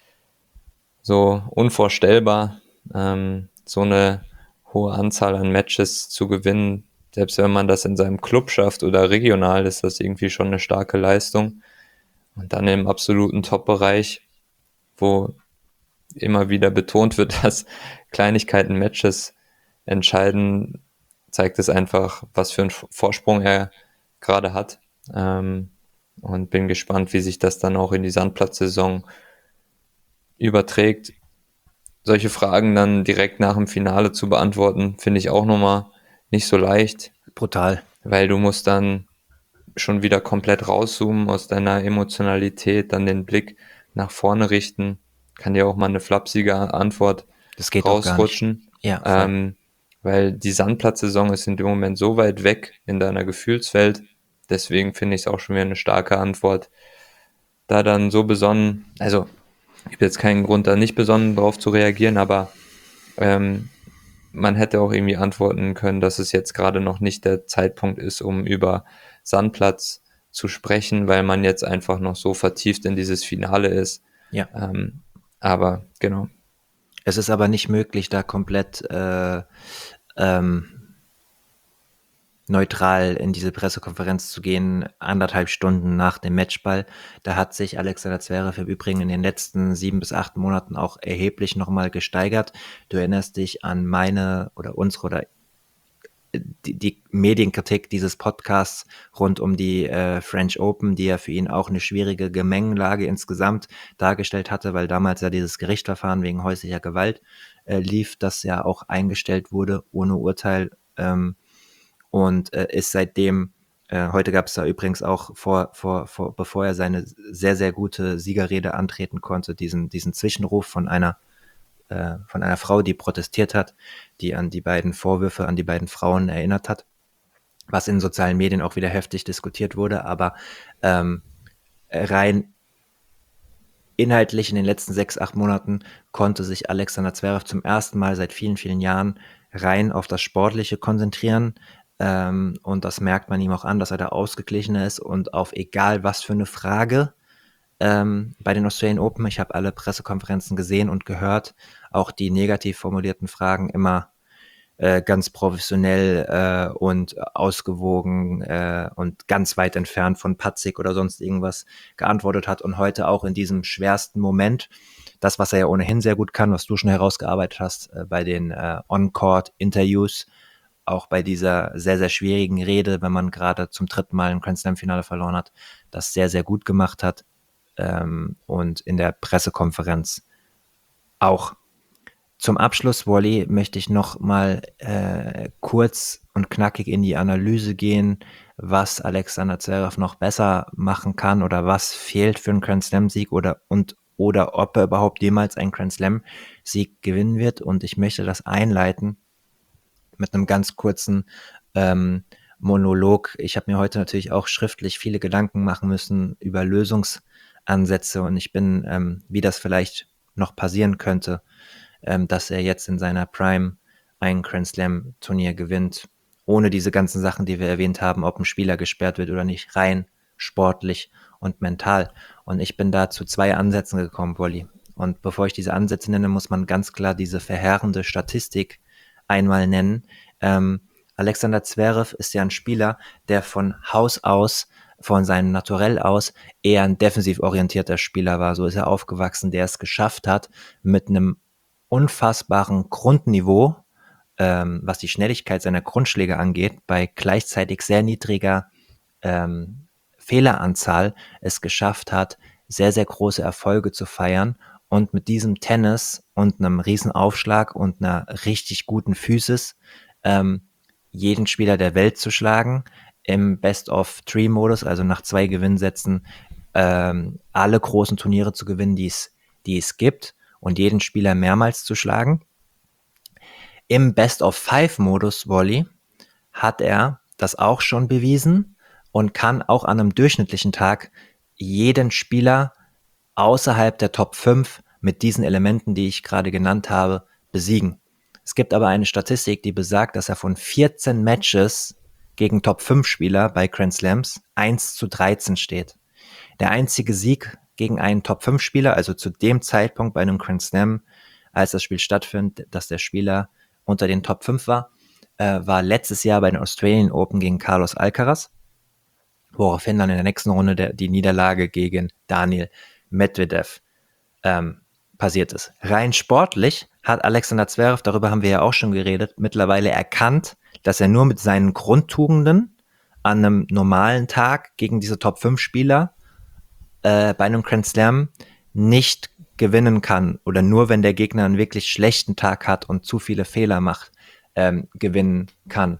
so unvorstellbar, ähm, so eine hohe Anzahl an Matches zu gewinnen. Selbst wenn man das in seinem Club schafft oder regional, ist das irgendwie schon eine starke Leistung. Und dann im absoluten Top-Bereich, wo immer wieder betont wird, dass Kleinigkeiten Matches entscheiden, zeigt es einfach, was für einen Vorsprung er gerade hat. Ähm, und bin gespannt, wie sich das dann auch in die Sandplatzsaison überträgt. Solche Fragen dann direkt nach dem Finale zu beantworten, finde ich auch nochmal nicht so leicht. Brutal. Weil du musst dann schon wieder komplett rauszoomen aus deiner Emotionalität, dann den Blick nach vorne richten. Kann dir auch mal eine flapsige Antwort Das geht rausrutschen. Ja, ähm, weil die Sandplatzsaison ist in dem Moment so weit weg in deiner Gefühlswelt. Deswegen finde ich es auch schon wieder eine starke Antwort. Da dann so besonnen, also gibt jetzt keinen Grund, da nicht besonnen drauf zu reagieren, aber ähm, man hätte auch irgendwie antworten können, dass es jetzt gerade noch nicht der Zeitpunkt ist, um über Sandplatz zu sprechen, weil man jetzt einfach noch so vertieft in dieses Finale ist. Ja. Ähm, aber genau. Es ist aber nicht möglich, da komplett äh, ähm, neutral in diese Pressekonferenz zu gehen, anderthalb Stunden nach dem Matchball. Da hat sich Alexander Zverev im Übrigen in den letzten sieben bis acht Monaten auch erheblich nochmal gesteigert. Du erinnerst dich an meine oder unsere oder die, die Medienkritik dieses Podcasts rund um die äh, French Open, die ja für ihn auch eine schwierige Gemengelage insgesamt dargestellt hatte, weil damals ja dieses Gerichtsverfahren wegen häuslicher Gewalt äh, lief, das ja auch eingestellt wurde ohne Urteil ähm, und äh, ist seitdem, äh, heute gab es da übrigens auch vor, vor, vor, bevor er seine sehr, sehr gute Siegerrede antreten konnte, diesen, diesen Zwischenruf von einer äh, von einer Frau, die protestiert hat, die an die beiden Vorwürfe, an die beiden Frauen erinnert hat, was in sozialen Medien auch wieder heftig diskutiert wurde, aber ähm, rein inhaltlich in den letzten sechs, acht Monaten konnte sich Alexander Zverev zum ersten Mal seit vielen, vielen Jahren rein auf das Sportliche konzentrieren. Ähm, und das merkt man ihm auch an, dass er da ausgeglichener ist und auf egal was für eine Frage ähm, bei den Australian Open, ich habe alle Pressekonferenzen gesehen und gehört, auch die negativ formulierten Fragen immer äh, ganz professionell äh, und ausgewogen äh, und ganz weit entfernt von patzig oder sonst irgendwas geantwortet hat und heute auch in diesem schwersten Moment, das, was er ja ohnehin sehr gut kann, was du schon herausgearbeitet hast äh, bei den äh, On-Court-Interviews, auch bei dieser sehr, sehr schwierigen Rede, wenn man gerade zum dritten Mal im Grand Slam-Finale verloren hat, das sehr, sehr gut gemacht hat ähm, und in der Pressekonferenz auch. Zum Abschluss, Wally, möchte ich noch mal äh, kurz und knackig in die Analyse gehen, was Alexander Zverev noch besser machen kann oder was fehlt für einen Grand Slam Sieg oder und oder ob er überhaupt jemals einen Grand Slam Sieg gewinnen wird. Und ich möchte das einleiten mit einem ganz kurzen ähm, Monolog. Ich habe mir heute natürlich auch schriftlich viele Gedanken machen müssen über Lösungsansätze und ich bin, ähm, wie das vielleicht noch passieren könnte, ähm, dass er jetzt in seiner Prime ein Grand Slam Turnier gewinnt, ohne diese ganzen Sachen, die wir erwähnt haben, ob ein Spieler gesperrt wird oder nicht, rein sportlich und mental. Und ich bin da zu zwei Ansätzen gekommen, Wolli. Und bevor ich diese Ansätze nenne, muss man ganz klar diese verheerende Statistik einmal nennen. Ähm, Alexander Zverev ist ja ein Spieler, der von Haus aus, von seinem Naturell aus, eher ein defensiv orientierter Spieler war. So ist er aufgewachsen, der es geschafft hat, mit einem unfassbaren Grundniveau, ähm, was die Schnelligkeit seiner Grundschläge angeht, bei gleichzeitig sehr niedriger ähm, Fehleranzahl es geschafft hat, sehr, sehr große Erfolge zu feiern und mit diesem Tennis und einem riesen Aufschlag und einer richtig guten Physis ähm, jeden Spieler der Welt zu schlagen, im Best-of-Three-Modus, also nach zwei Gewinnsätzen, ähm, alle großen Turniere zu gewinnen, die es, die es gibt und jeden Spieler mehrmals zu schlagen. Im Best-of-Five-Modus, Wally, hat er das auch schon bewiesen und kann auch an einem durchschnittlichen Tag jeden Spieler außerhalb der Top fünf mit diesen Elementen, die ich gerade genannt habe, besiegen. Es gibt aber eine Statistik, die besagt, dass er von vierzehn Matches gegen Top fünf Spieler bei Grand Slams eins zu dreizehn steht. Der einzige Sieg gegen einen Top fünf Spieler, also zu dem Zeitpunkt bei einem Grand Slam, als das Spiel stattfindet, dass der Spieler unter den Top fünf war, äh, war letztes Jahr bei den Australian Open gegen Carlos Alcaraz, woraufhin dann in der nächsten Runde der, die Niederlage gegen Daniil Medvedev ähm, passiert ist. Rein sportlich hat Alexander Zverev, darüber haben wir ja auch schon geredet, mittlerweile erkannt, dass er nur mit seinen Grundtugenden an einem normalen Tag gegen diese Top fünf Spieler äh, bei einem Grand Slam nicht gewinnen kann oder nur wenn der Gegner einen wirklich schlechten Tag hat und zu viele Fehler macht, ähm, gewinnen kann.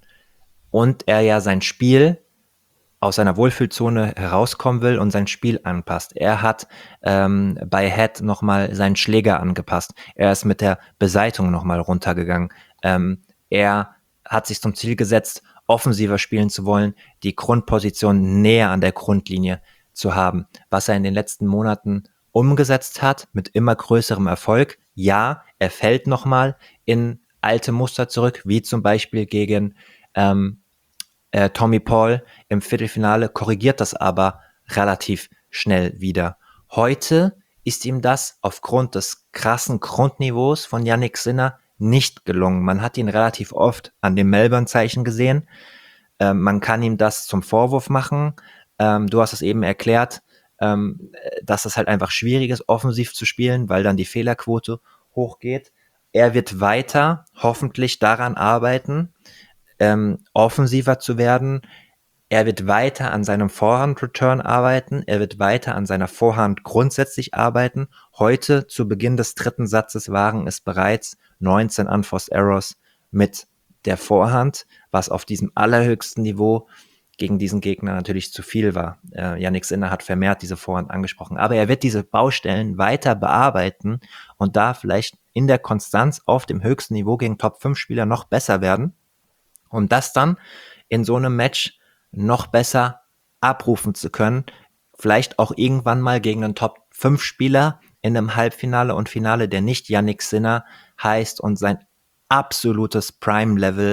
Und er ja sein Spiel aus seiner Wohlfühlzone herauskommen will und sein Spiel anpasst. Er hat ähm, bei Head nochmal seinen Schläger angepasst. Er ist mit der Beseitung nochmal runtergegangen. Ähm, er hat sich zum Ziel gesetzt, offensiver spielen zu wollen, die Grundposition näher an der Grundlinie zu haben. Was er in den letzten Monaten umgesetzt hat, mit immer größerem Erfolg. Ja, er fällt nochmal in alte Muster zurück, wie zum Beispiel gegen ähm, äh, Tommy Paul im Viertelfinale, korrigiert das aber relativ schnell wieder. Heute ist ihm das aufgrund des krassen Grundniveaus von Jannik Sinner nicht gelungen. Man hat ihn relativ oft an dem Melbourne-Zeichen gesehen. Ähm, man kann ihm das zum Vorwurf machen. Ähm, du hast es eben erklärt, ähm, dass es halt einfach schwierig ist, offensiv zu spielen, weil dann die Fehlerquote hochgeht. Er wird weiter hoffentlich daran arbeiten, ähm, offensiver zu werden. Er wird weiter an seinem Vorhand-Return arbeiten. Er wird weiter an seiner Vorhand grundsätzlich arbeiten. Heute, zu Beginn des dritten Satzes, waren es bereits neunzehn Unforced Errors mit der Vorhand, was auf diesem allerhöchsten Niveau gegen diesen Gegner natürlich zu viel war. Äh, Jannik Sinner hat vermehrt diese Vorhand angesprochen. Aber er wird diese Baustellen weiter bearbeiten und da vielleicht in der Konstanz auf dem höchsten Niveau gegen Top fünf Spieler noch besser werden, um das dann in so einem Match noch besser abrufen zu können. Vielleicht auch irgendwann mal gegen einen Top fünf Spieler in einem Halbfinale und Finale, der nicht Jannik Sinner heißt und sein absolutes Prime-Level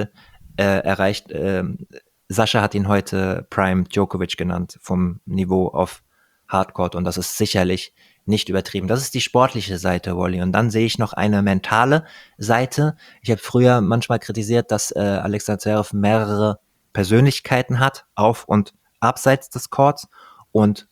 äh, erreicht. Ähm, Sascha hat ihn heute Prime Djokovic genannt, vom Niveau auf Hardcourt, und das ist sicherlich nicht übertrieben. Das ist die sportliche Seite, Wally. Und dann sehe ich noch eine mentale Seite. Ich habe früher manchmal kritisiert, dass äh, Alexander Zverev mehrere Persönlichkeiten hat, auf und abseits des Courts. Und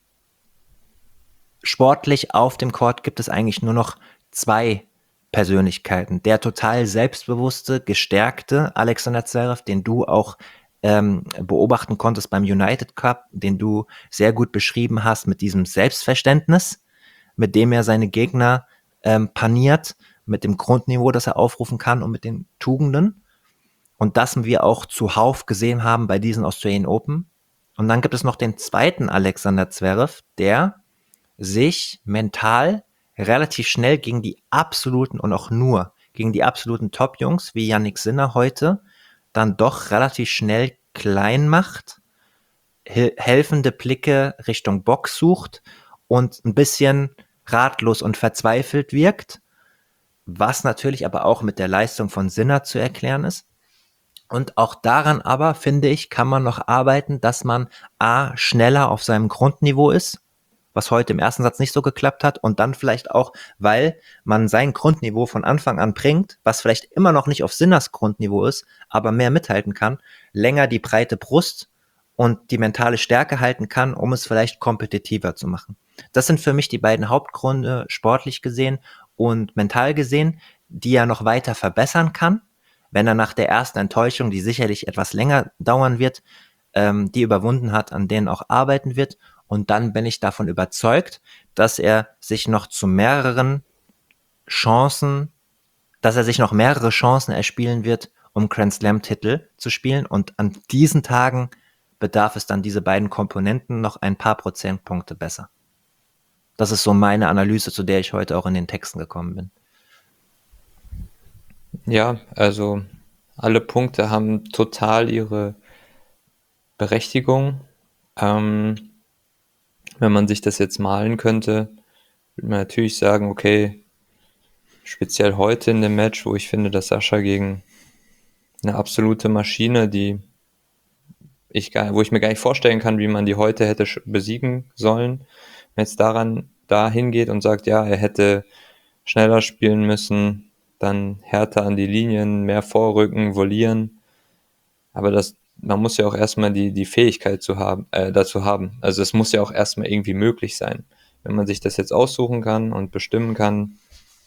sportlich auf dem Court gibt es eigentlich nur noch zwei Persönlichkeiten. Der total selbstbewusste, gestärkte Alexander Zverev, den du auch ähm, beobachten konntest beim United Cup, den du sehr gut beschrieben hast mit diesem Selbstverständnis, mit dem er seine Gegner ähm, paniert, mit dem Grundniveau, das er aufrufen kann, und mit den Tugenden. Und das wir auch zuhauf gesehen haben bei diesen Australian Open. Und dann gibt es noch den zweiten Alexander Zverev, der sich mental relativ schnell gegen die absoluten und auch nur gegen die absoluten Top-Jungs wie Jannik Sinner heute dann doch relativ schnell klein macht, helfende Blicke Richtung Box sucht und ein bisschen ratlos und verzweifelt wirkt, was natürlich aber auch mit der Leistung von Sinner zu erklären ist. Und auch daran aber, finde ich, kann man noch arbeiten, dass man A, schneller auf seinem Grundniveau ist, was heute im ersten Satz nicht so geklappt hat, und dann vielleicht auch, weil man sein Grundniveau von Anfang an bringt, was vielleicht immer noch nicht auf Sinners Grundniveau ist, aber mehr mithalten kann, länger die breite Brust und die mentale Stärke halten kann, um es vielleicht kompetitiver zu machen. Das sind für mich die beiden Hauptgründe, sportlich gesehen und mental gesehen, die er noch weiter verbessern kann, wenn er nach der ersten Enttäuschung, die sicherlich etwas länger dauern wird, ähm, die überwunden hat, an denen auch arbeiten wird. Und dann bin ich davon überzeugt, dass er sich noch zu mehreren Chancen, dass er sich noch mehrere Chancen erspielen wird, um Grand Slam-Titel zu spielen. Und an diesen Tagen bedarf es dann diese beiden Komponenten noch ein paar Prozentpunkte besser. Das ist so meine Analyse, zu der ich heute auch in den Texten gekommen bin. Ja, also alle Punkte haben total ihre Berechtigung. Ähm, wenn man sich das jetzt malen könnte, würde man natürlich sagen, okay, speziell heute in dem Match, wo ich finde, dass Sascha gegen eine absolute Maschine, die ich gar, wo ich mir gar nicht vorstellen kann, wie man die heute hätte besiegen sollen, wenn jetzt daran da hingeht und sagt, ja, er hätte schneller spielen müssen, dann härter an die Linien, mehr vorrücken, volieren. Aber das, man muss ja auch erstmal die, die Fähigkeit zu haben, äh, dazu haben. Also es muss ja auch erstmal irgendwie möglich sein. Wenn man sich das jetzt aussuchen kann und bestimmen kann,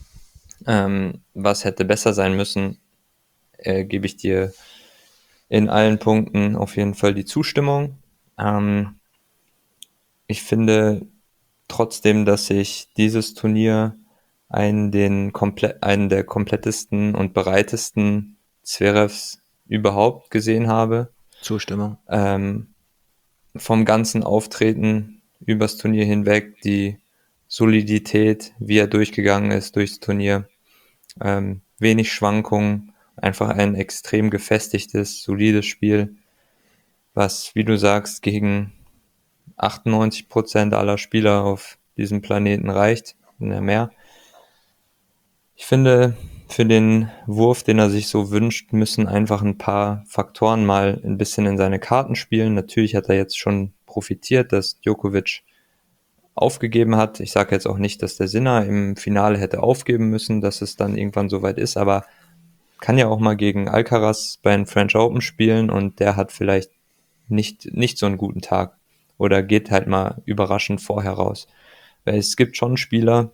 ähm, was hätte besser sein müssen, äh, gebe ich dir in allen Punkten auf jeden Fall die Zustimmung. Ähm, ich finde trotzdem, dass ich dieses Turnier einen, den komple- einen der komplettesten und bereitesten Zverevs überhaupt gesehen habe. Zustimmung. Ähm, vom ganzen Auftreten übers Turnier hinweg, die Solidität, wie er durchgegangen ist durchs Turnier, ähm, wenig Schwankungen, einfach ein extrem gefestigtes, solides Spiel, was, wie du sagst, gegen achtundneunzig Prozent aller Spieler auf diesem Planeten reicht, wenn er mehr. Ich finde, für den Wurf, den er sich so wünscht, müssen einfach ein paar Faktoren mal ein bisschen in seine Karten spielen. Natürlich hat er jetzt schon profitiert, dass Djokovic aufgegeben hat. Ich sage jetzt auch nicht, dass der Sinner im Finale hätte aufgeben müssen, dass es dann irgendwann soweit ist, aber kann ja auch mal gegen Alcaraz bei den French Open spielen und der hat vielleicht nicht, nicht so einen guten Tag oder geht halt mal überraschend vorher raus. Weil es gibt schon Spieler,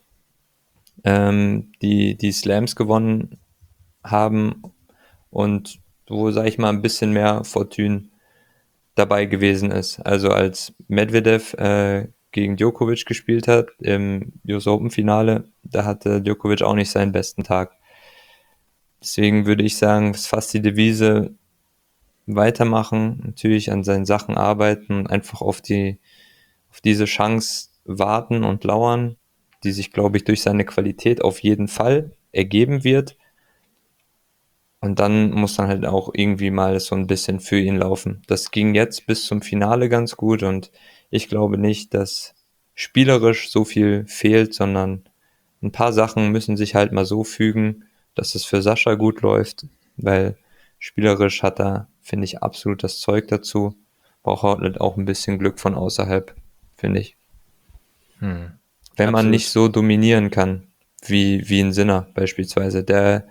ähm, die die Slams gewonnen haben und wo, sag ich mal, ein bisschen mehr Fortune dabei gewesen ist. Also als Medvedev äh, gegen Djokovic gespielt hat im U S Open Finale, da hatte Djokovic auch nicht seinen besten Tag. Deswegen würde ich sagen, ist fast die Devise weitermachen, natürlich an seinen Sachen arbeiten und einfach auf die, auf diese Chance warten und lauern, die sich, glaube ich, durch seine Qualität auf jeden Fall ergeben wird. Und dann muss dann halt auch irgendwie mal so ein bisschen für ihn laufen. Das ging jetzt bis zum Finale ganz gut und ich glaube nicht, dass spielerisch so viel fehlt, sondern ein paar Sachen müssen sich halt mal so fügen, dass es für Sascha gut läuft, weil Spielerisch hat er, finde ich, absolut das Zeug dazu. Braucht halt auch ein bisschen Glück von außerhalb, finde ich. Hm. Wenn man Absolut. nicht so dominieren kann, wie, wie ein Sinner beispielsweise, der,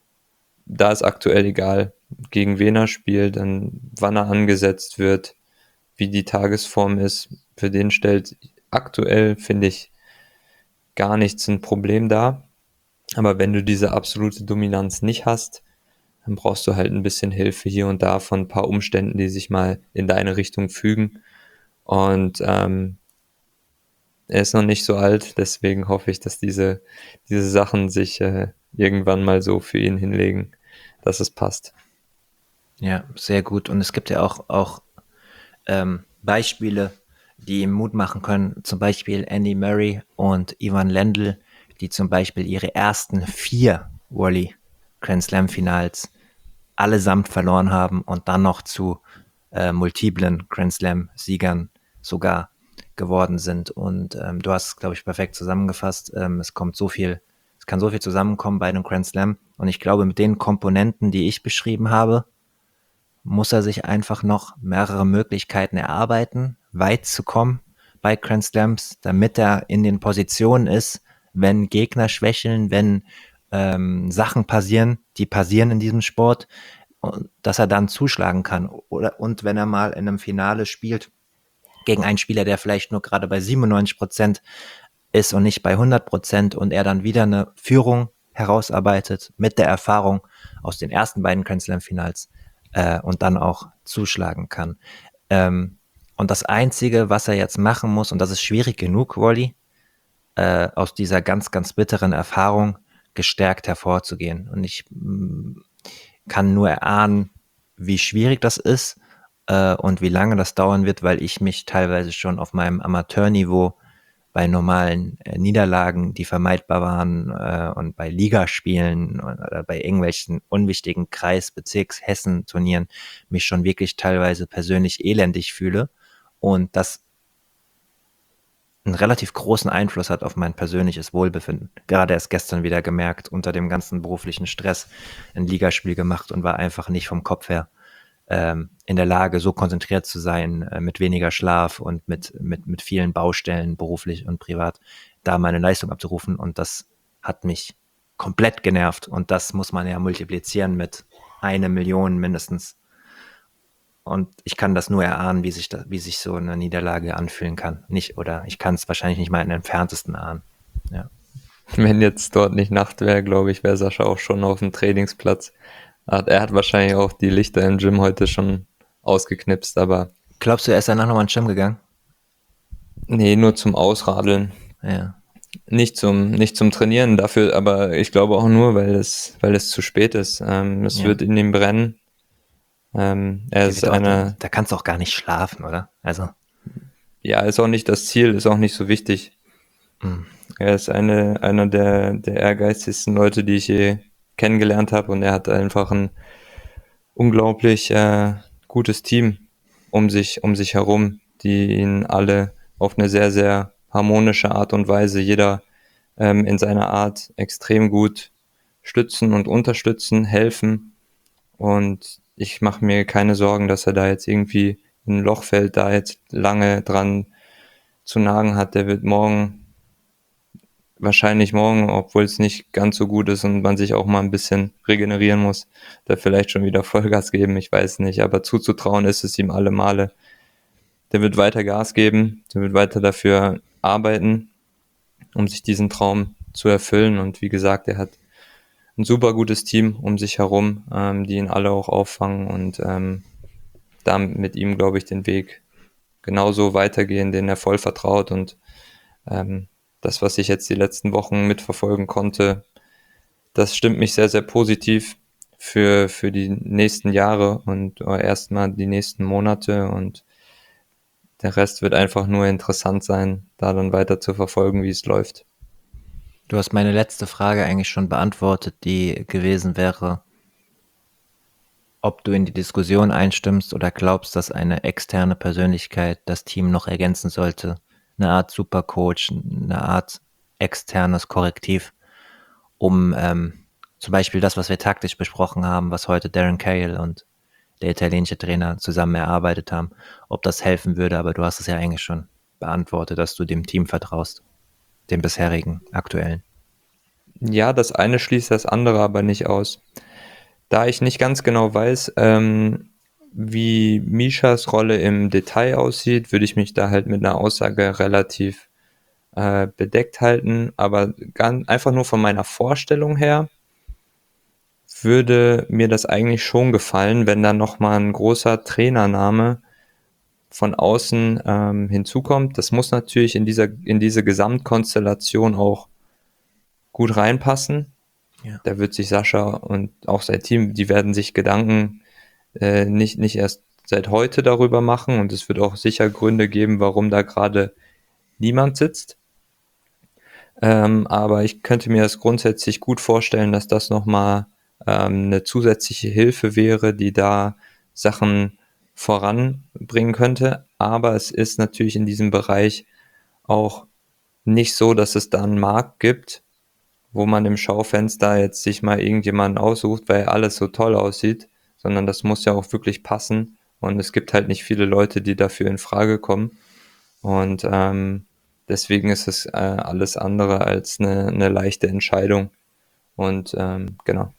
da ist aktuell egal, gegen wen er spielt, dann wann er angesetzt wird, wie die Tagesform ist. Für den stellt aktuell, finde ich, gar nichts ein Problem dar. Aber wenn du diese absolute Dominanz nicht hast, dann brauchst du halt ein bisschen Hilfe hier und da von ein paar Umständen, die sich mal in deine Richtung fügen. Und ähm, er ist noch nicht so alt, deswegen hoffe ich, dass diese, diese Sachen sich äh, irgendwann mal so für ihn hinlegen, dass es passt. Ja, sehr gut. Und es gibt ja auch, auch ähm, Beispiele, die ihm Mut machen können. Zum Beispiel Andy Murray und Ivan Lendl, die zum Beispiel ihre ersten vier Wally Grand Slam Finals allesamt verloren haben und dann noch zu äh, multiplen Grand Slam Siegern sogar geworden sind. Und ähm, du hast es, glaube ich, perfekt zusammengefasst. Ähm, es kommt so viel, es kann so viel zusammenkommen bei einem Grand Slam. Und ich glaube, mit den Komponenten, die ich beschrieben habe, muss er sich einfach noch mehrere Möglichkeiten erarbeiten, weit zu kommen bei Grand Slams, damit er in den Positionen ist, wenn Gegner schwächeln, wenn ähm, Sachen passieren, die passieren in diesem Sport, und dass er dann zuschlagen kann. Oder, und wenn er mal in einem Finale spielt gegen einen Spieler, der vielleicht nur gerade bei siebenundneunzig Prozent ist und nicht bei hundert Prozent, und er dann wieder eine Führung herausarbeitet mit der Erfahrung aus den ersten beiden Grand Slam Finals, äh, und dann auch zuschlagen kann. Ähm, und das Einzige, was er jetzt machen muss, und das ist schwierig genug, Wally, äh, aus dieser ganz, ganz bitteren Erfahrung gestärkt hervorzugehen. Und ich mh, kann nur erahnen, wie schwierig das ist äh, und wie lange das dauern wird, weil ich mich teilweise schon auf meinem Amateurniveau bei normalen äh, Niederlagen, die vermeidbar waren, äh, und bei Ligaspielen oder bei irgendwelchen unwichtigen Kreis-, Bezirks-, Hessen-Turnieren mich schon wirklich teilweise persönlich elendig fühle und das einen relativ großen Einfluss hat auf mein persönliches Wohlbefinden. Gerade erst gestern wieder gemerkt, unter dem ganzen beruflichen Stress ein Ligaspiel gemacht und war einfach nicht vom Kopf her ähm, in der Lage, so konzentriert zu sein, äh, mit weniger Schlaf und mit, mit, mit vielen Baustellen, beruflich und privat, da meine Leistung abzurufen. Und das hat mich komplett genervt. Und das muss man ja multiplizieren mit eine Million mindestens. Und ich kann das nur erahnen, wie sich, da, wie sich so eine Niederlage anfühlen kann. Nicht, oder ich kann es wahrscheinlich nicht mal in den entferntesten ahnen. Ja. Wenn jetzt dort nicht Nacht wäre, glaube ich, wäre Sascha auch schon auf dem Trainingsplatz. Er hat wahrscheinlich auch die Lichter im Gym heute schon ausgeknipst, aber Glaubst du, er ist danach nochmal in den Gym gegangen? nee, nur zum Ausradeln. Ja. Nicht zum, nicht zum Trainieren dafür, aber ich glaube auch nur, weil es, weil es zu spät ist. Ähm, es Ja. wird in ihm brennen. Ähm, er Der ist wird auch, da, eine, da kannst du auch gar nicht schlafen, oder? Also, ja, ist auch nicht das Ziel, ist auch nicht so wichtig. mh. Er ist eine, einer der, der ehrgeizigsten Leute, die ich je kennengelernt habe, und er hat einfach ein unglaublich äh, gutes Team um sich, um sich herum, die ihn alle auf eine sehr, sehr harmonische Art und Weise, jeder ähm, in seiner Art extrem gut stützen und unterstützen, helfen. Und ich mache mir keine Sorgen, dass er da jetzt irgendwie in ein Loch fällt, da jetzt lange dran zu nagen hat. Der wird morgen, wahrscheinlich morgen, obwohl es nicht ganz so gut ist und man sich auch mal ein bisschen regenerieren muss, da vielleicht schon wieder Vollgas geben, ich weiß nicht. Aber zuzutrauen ist es ihm alle Male. Der wird weiter Gas geben, der wird weiter dafür arbeiten, um sich diesen Traum zu erfüllen. Und wie gesagt, er hat ein super gutes Team um sich herum, ähm, die ihn alle auch auffangen und ähm, da mit ihm, glaube ich, den Weg genauso weitergehen, den er voll vertraut. Und ähm, das, was ich jetzt die letzten Wochen mitverfolgen konnte, das stimmt mich sehr, sehr positiv für, für die nächsten Jahre und erstmal die nächsten Monate, und der Rest wird einfach nur interessant sein, da dann weiter zu verfolgen, wie es läuft. Du hast meine letzte Frage eigentlich schon beantwortet, die gewesen wäre, ob du in die Diskussion einstimmst oder glaubst, dass eine externe Persönlichkeit das Team noch ergänzen sollte. Eine Art Supercoach, eine Art externes Korrektiv, um ähm, zum Beispiel das, was wir taktisch besprochen haben, was heute Darren Cahill und der italienische Trainer zusammen erarbeitet haben, ob das helfen würde, aber du hast es ja eigentlich schon beantwortet, dass du dem Team vertraust, dem bisherigen, aktuellen. Ja, das eine schließt das andere aber nicht aus. Da ich nicht ganz genau weiß, ähm, wie Mishas Rolle im Detail aussieht, würde ich mich da halt mit einer Aussage relativ äh, bedeckt halten, aber ganz, einfach nur von meiner Vorstellung her würde mir das eigentlich schon gefallen, wenn da nochmal ein großer Trainername von außen ähm, hinzukommt. Das muss natürlich in dieser in diese Gesamtkonstellation auch gut reinpassen. Ja. Da wird sich Sascha und auch sein Team, die werden sich Gedanken äh, nicht, nicht erst seit heute darüber machen und es wird auch sicher Gründe geben, warum da gerade niemand sitzt. Ähm, aber ich könnte mir das grundsätzlich gut vorstellen, dass das nochmal ähm, eine zusätzliche Hilfe wäre, die da Sachen voranbringen könnte. Aber es ist natürlich in diesem Bereich auch nicht so, dass es da einen Markt gibt, wo man im Schaufenster jetzt sich mal irgendjemanden aussucht, weil alles so toll aussieht, sondern das muss ja auch wirklich passen und es gibt halt nicht viele Leute, die dafür in Frage kommen und ähm, deswegen ist es äh, alles andere als eine, eine leichte Entscheidung und ähm, genau.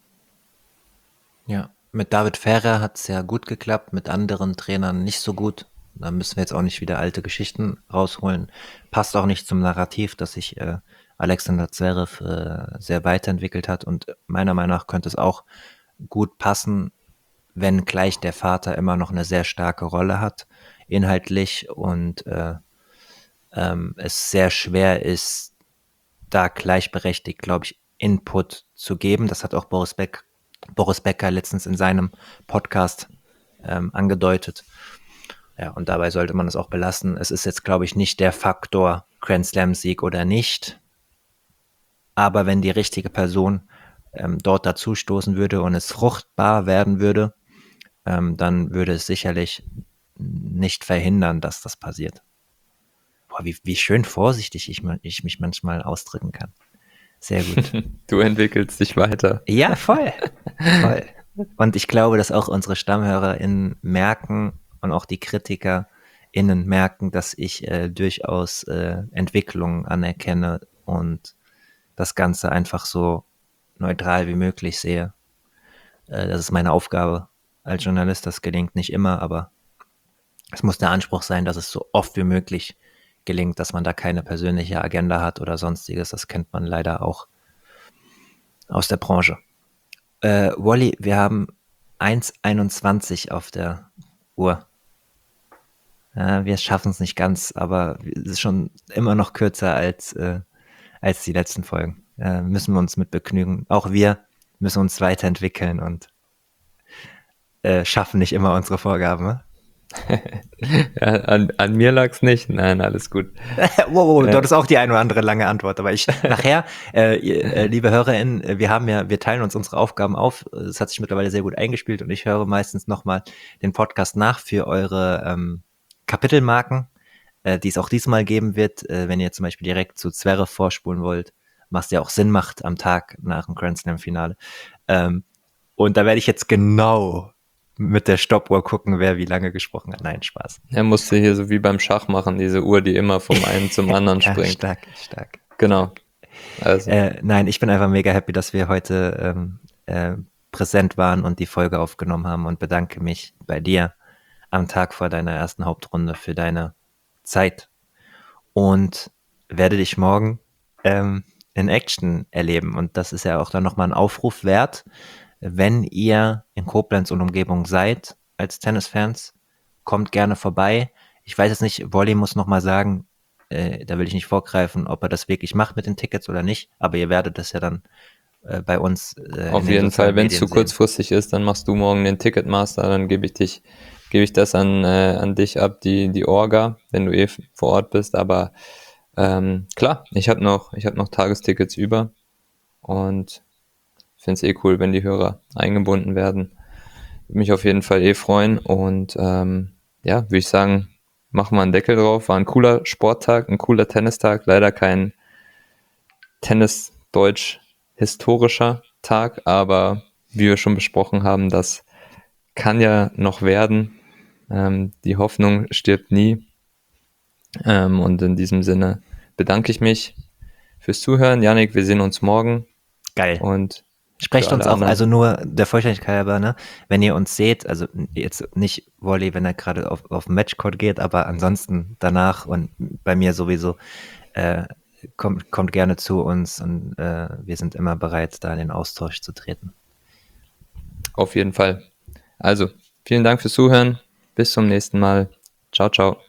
Ja, mit David Ferrer hat es ja gut geklappt, mit anderen Trainern nicht so gut. Da müssen wir jetzt auch nicht wieder alte Geschichten rausholen. Passt auch nicht zum Narrativ, dass sich äh, Alexander Zverev äh, sehr weiterentwickelt hat und meiner Meinung nach könnte es auch gut passen, wenn gleich der Vater immer noch eine sehr starke Rolle hat, inhaltlich und äh, ähm, es sehr schwer ist, da gleichberechtigt, glaube ich, Input zu geben. Das hat auch Boris, Beck, Boris Becker letztens in seinem Podcast ähm, angedeutet. Ja, und dabei sollte man es auch belassen. Es ist jetzt, glaube ich, nicht der Faktor Grand Slam-Sieg oder nicht. Aber wenn die richtige Person ähm, dort dazustoßen würde und es fruchtbar werden würde, ähm, dann würde es sicherlich nicht verhindern, dass das passiert. Boah, wie, wie schön vorsichtig ich, ich mich manchmal ausdrücken kann. Sehr gut. Du entwickelst dich weiter. Ja, voll. Voll. Und ich glaube, dass auch unsere StammhörerInnen merken und auch die KritikerInnen merken, dass ich äh, durchaus äh, Entwicklungen anerkenne und das Ganze einfach so neutral wie möglich sehe. Äh, das ist meine Aufgabe als Journalist. Das gelingt nicht immer, aber es muss der Anspruch sein, dass es so oft wie möglich gelingt, dass man da keine persönliche Agenda hat oder sonstiges. Das kennt man leider auch aus der Branche. Äh, Wally, wir haben eins einundzwanzig auf der Uhr. Ja, wir schaffen es nicht ganz, aber es ist schon immer noch kürzer als, äh, als die letzten Folgen. Äh, müssen wir uns mit begnügen. Auch wir müssen uns weiterentwickeln und äh, schaffen nicht immer unsere Vorgaben. Ne? Ja, an, an mir lag's nicht. Nein, alles gut. wow, wow, dort ist auch die eine oder andere lange Antwort. Aber ich nachher, äh, äh, liebe HörerInnen, wir haben ja, wir teilen uns unsere Aufgaben auf. Es hat sich mittlerweile sehr gut eingespielt und ich höre meistens nochmal den Podcast nach für eure ähm, Kapitelmarken, äh, die es auch diesmal geben wird. Äh, wenn ihr zum Beispiel direkt zu Zverev vorspulen wollt, was ja auch Sinn macht am Tag nach dem Grand Slam Finale. Ähm, und da werde ich jetzt genau mit der Stoppuhr gucken, wer wie lange gesprochen hat. Nein, Spaß. Er musste hier so wie beim Schach machen, diese Uhr, die immer vom einen zum anderen ja, springt. Stark, stark. Genau. Also. Äh, nein, ich bin einfach mega happy, dass wir heute ähm, äh, präsent waren und die Folge aufgenommen haben und bedanke mich bei dir am Tag vor deiner ersten Hauptrunde für deine Zeit und werde dich morgen ähm, in Action erleben. Und das ist ja auch dann nochmal ein Aufruf wert, wenn ihr in Koblenz und Umgebung seid, als Tennisfans, kommt gerne vorbei. Ich weiß jetzt nicht, Wolli muss nochmal sagen, äh, da will ich nicht vorgreifen, ob er das wirklich macht mit den Tickets oder nicht, aber ihr werdet das ja dann äh, bei uns äh, Auf jeden Fall, wenn es zu kurzfristig ist, dann machst du morgen den Ticketmaster, dann gebe ich dich, gebe ich das an, äh, an dich ab, die, die Orga, wenn du eh vor Ort bist, aber ähm, klar, ich habe noch, ich habe noch Tagestickets über und ich finde es eh cool, wenn die Hörer eingebunden werden. Würde mich auf jeden Fall eh freuen. Und ähm, ja, würde ich sagen, machen wir einen Deckel drauf. War ein cooler Sporttag, ein cooler Tennistag. Leider kein Tennis-Deutsch historischer Tag, aber wie wir schon besprochen haben, das kann ja noch werden. Ähm, die Hoffnung stirbt nie. Ähm, und in diesem Sinne bedanke ich mich fürs Zuhören. Yannick, wir sehen uns morgen. Geil. Und Sprecht für uns alle auch, anderen. also nur der Vollständigkeit halber, ne? Wenn ihr uns seht, also jetzt nicht Wally, wenn er gerade auf, auf den Matchcourt geht, aber ansonsten danach und bei mir sowieso, äh, kommt, kommt gerne zu uns und äh, wir sind immer bereit, da in den Austausch zu treten. Auf jeden Fall. Also, vielen Dank fürs Zuhören. Bis zum nächsten Mal. Ciao, ciao.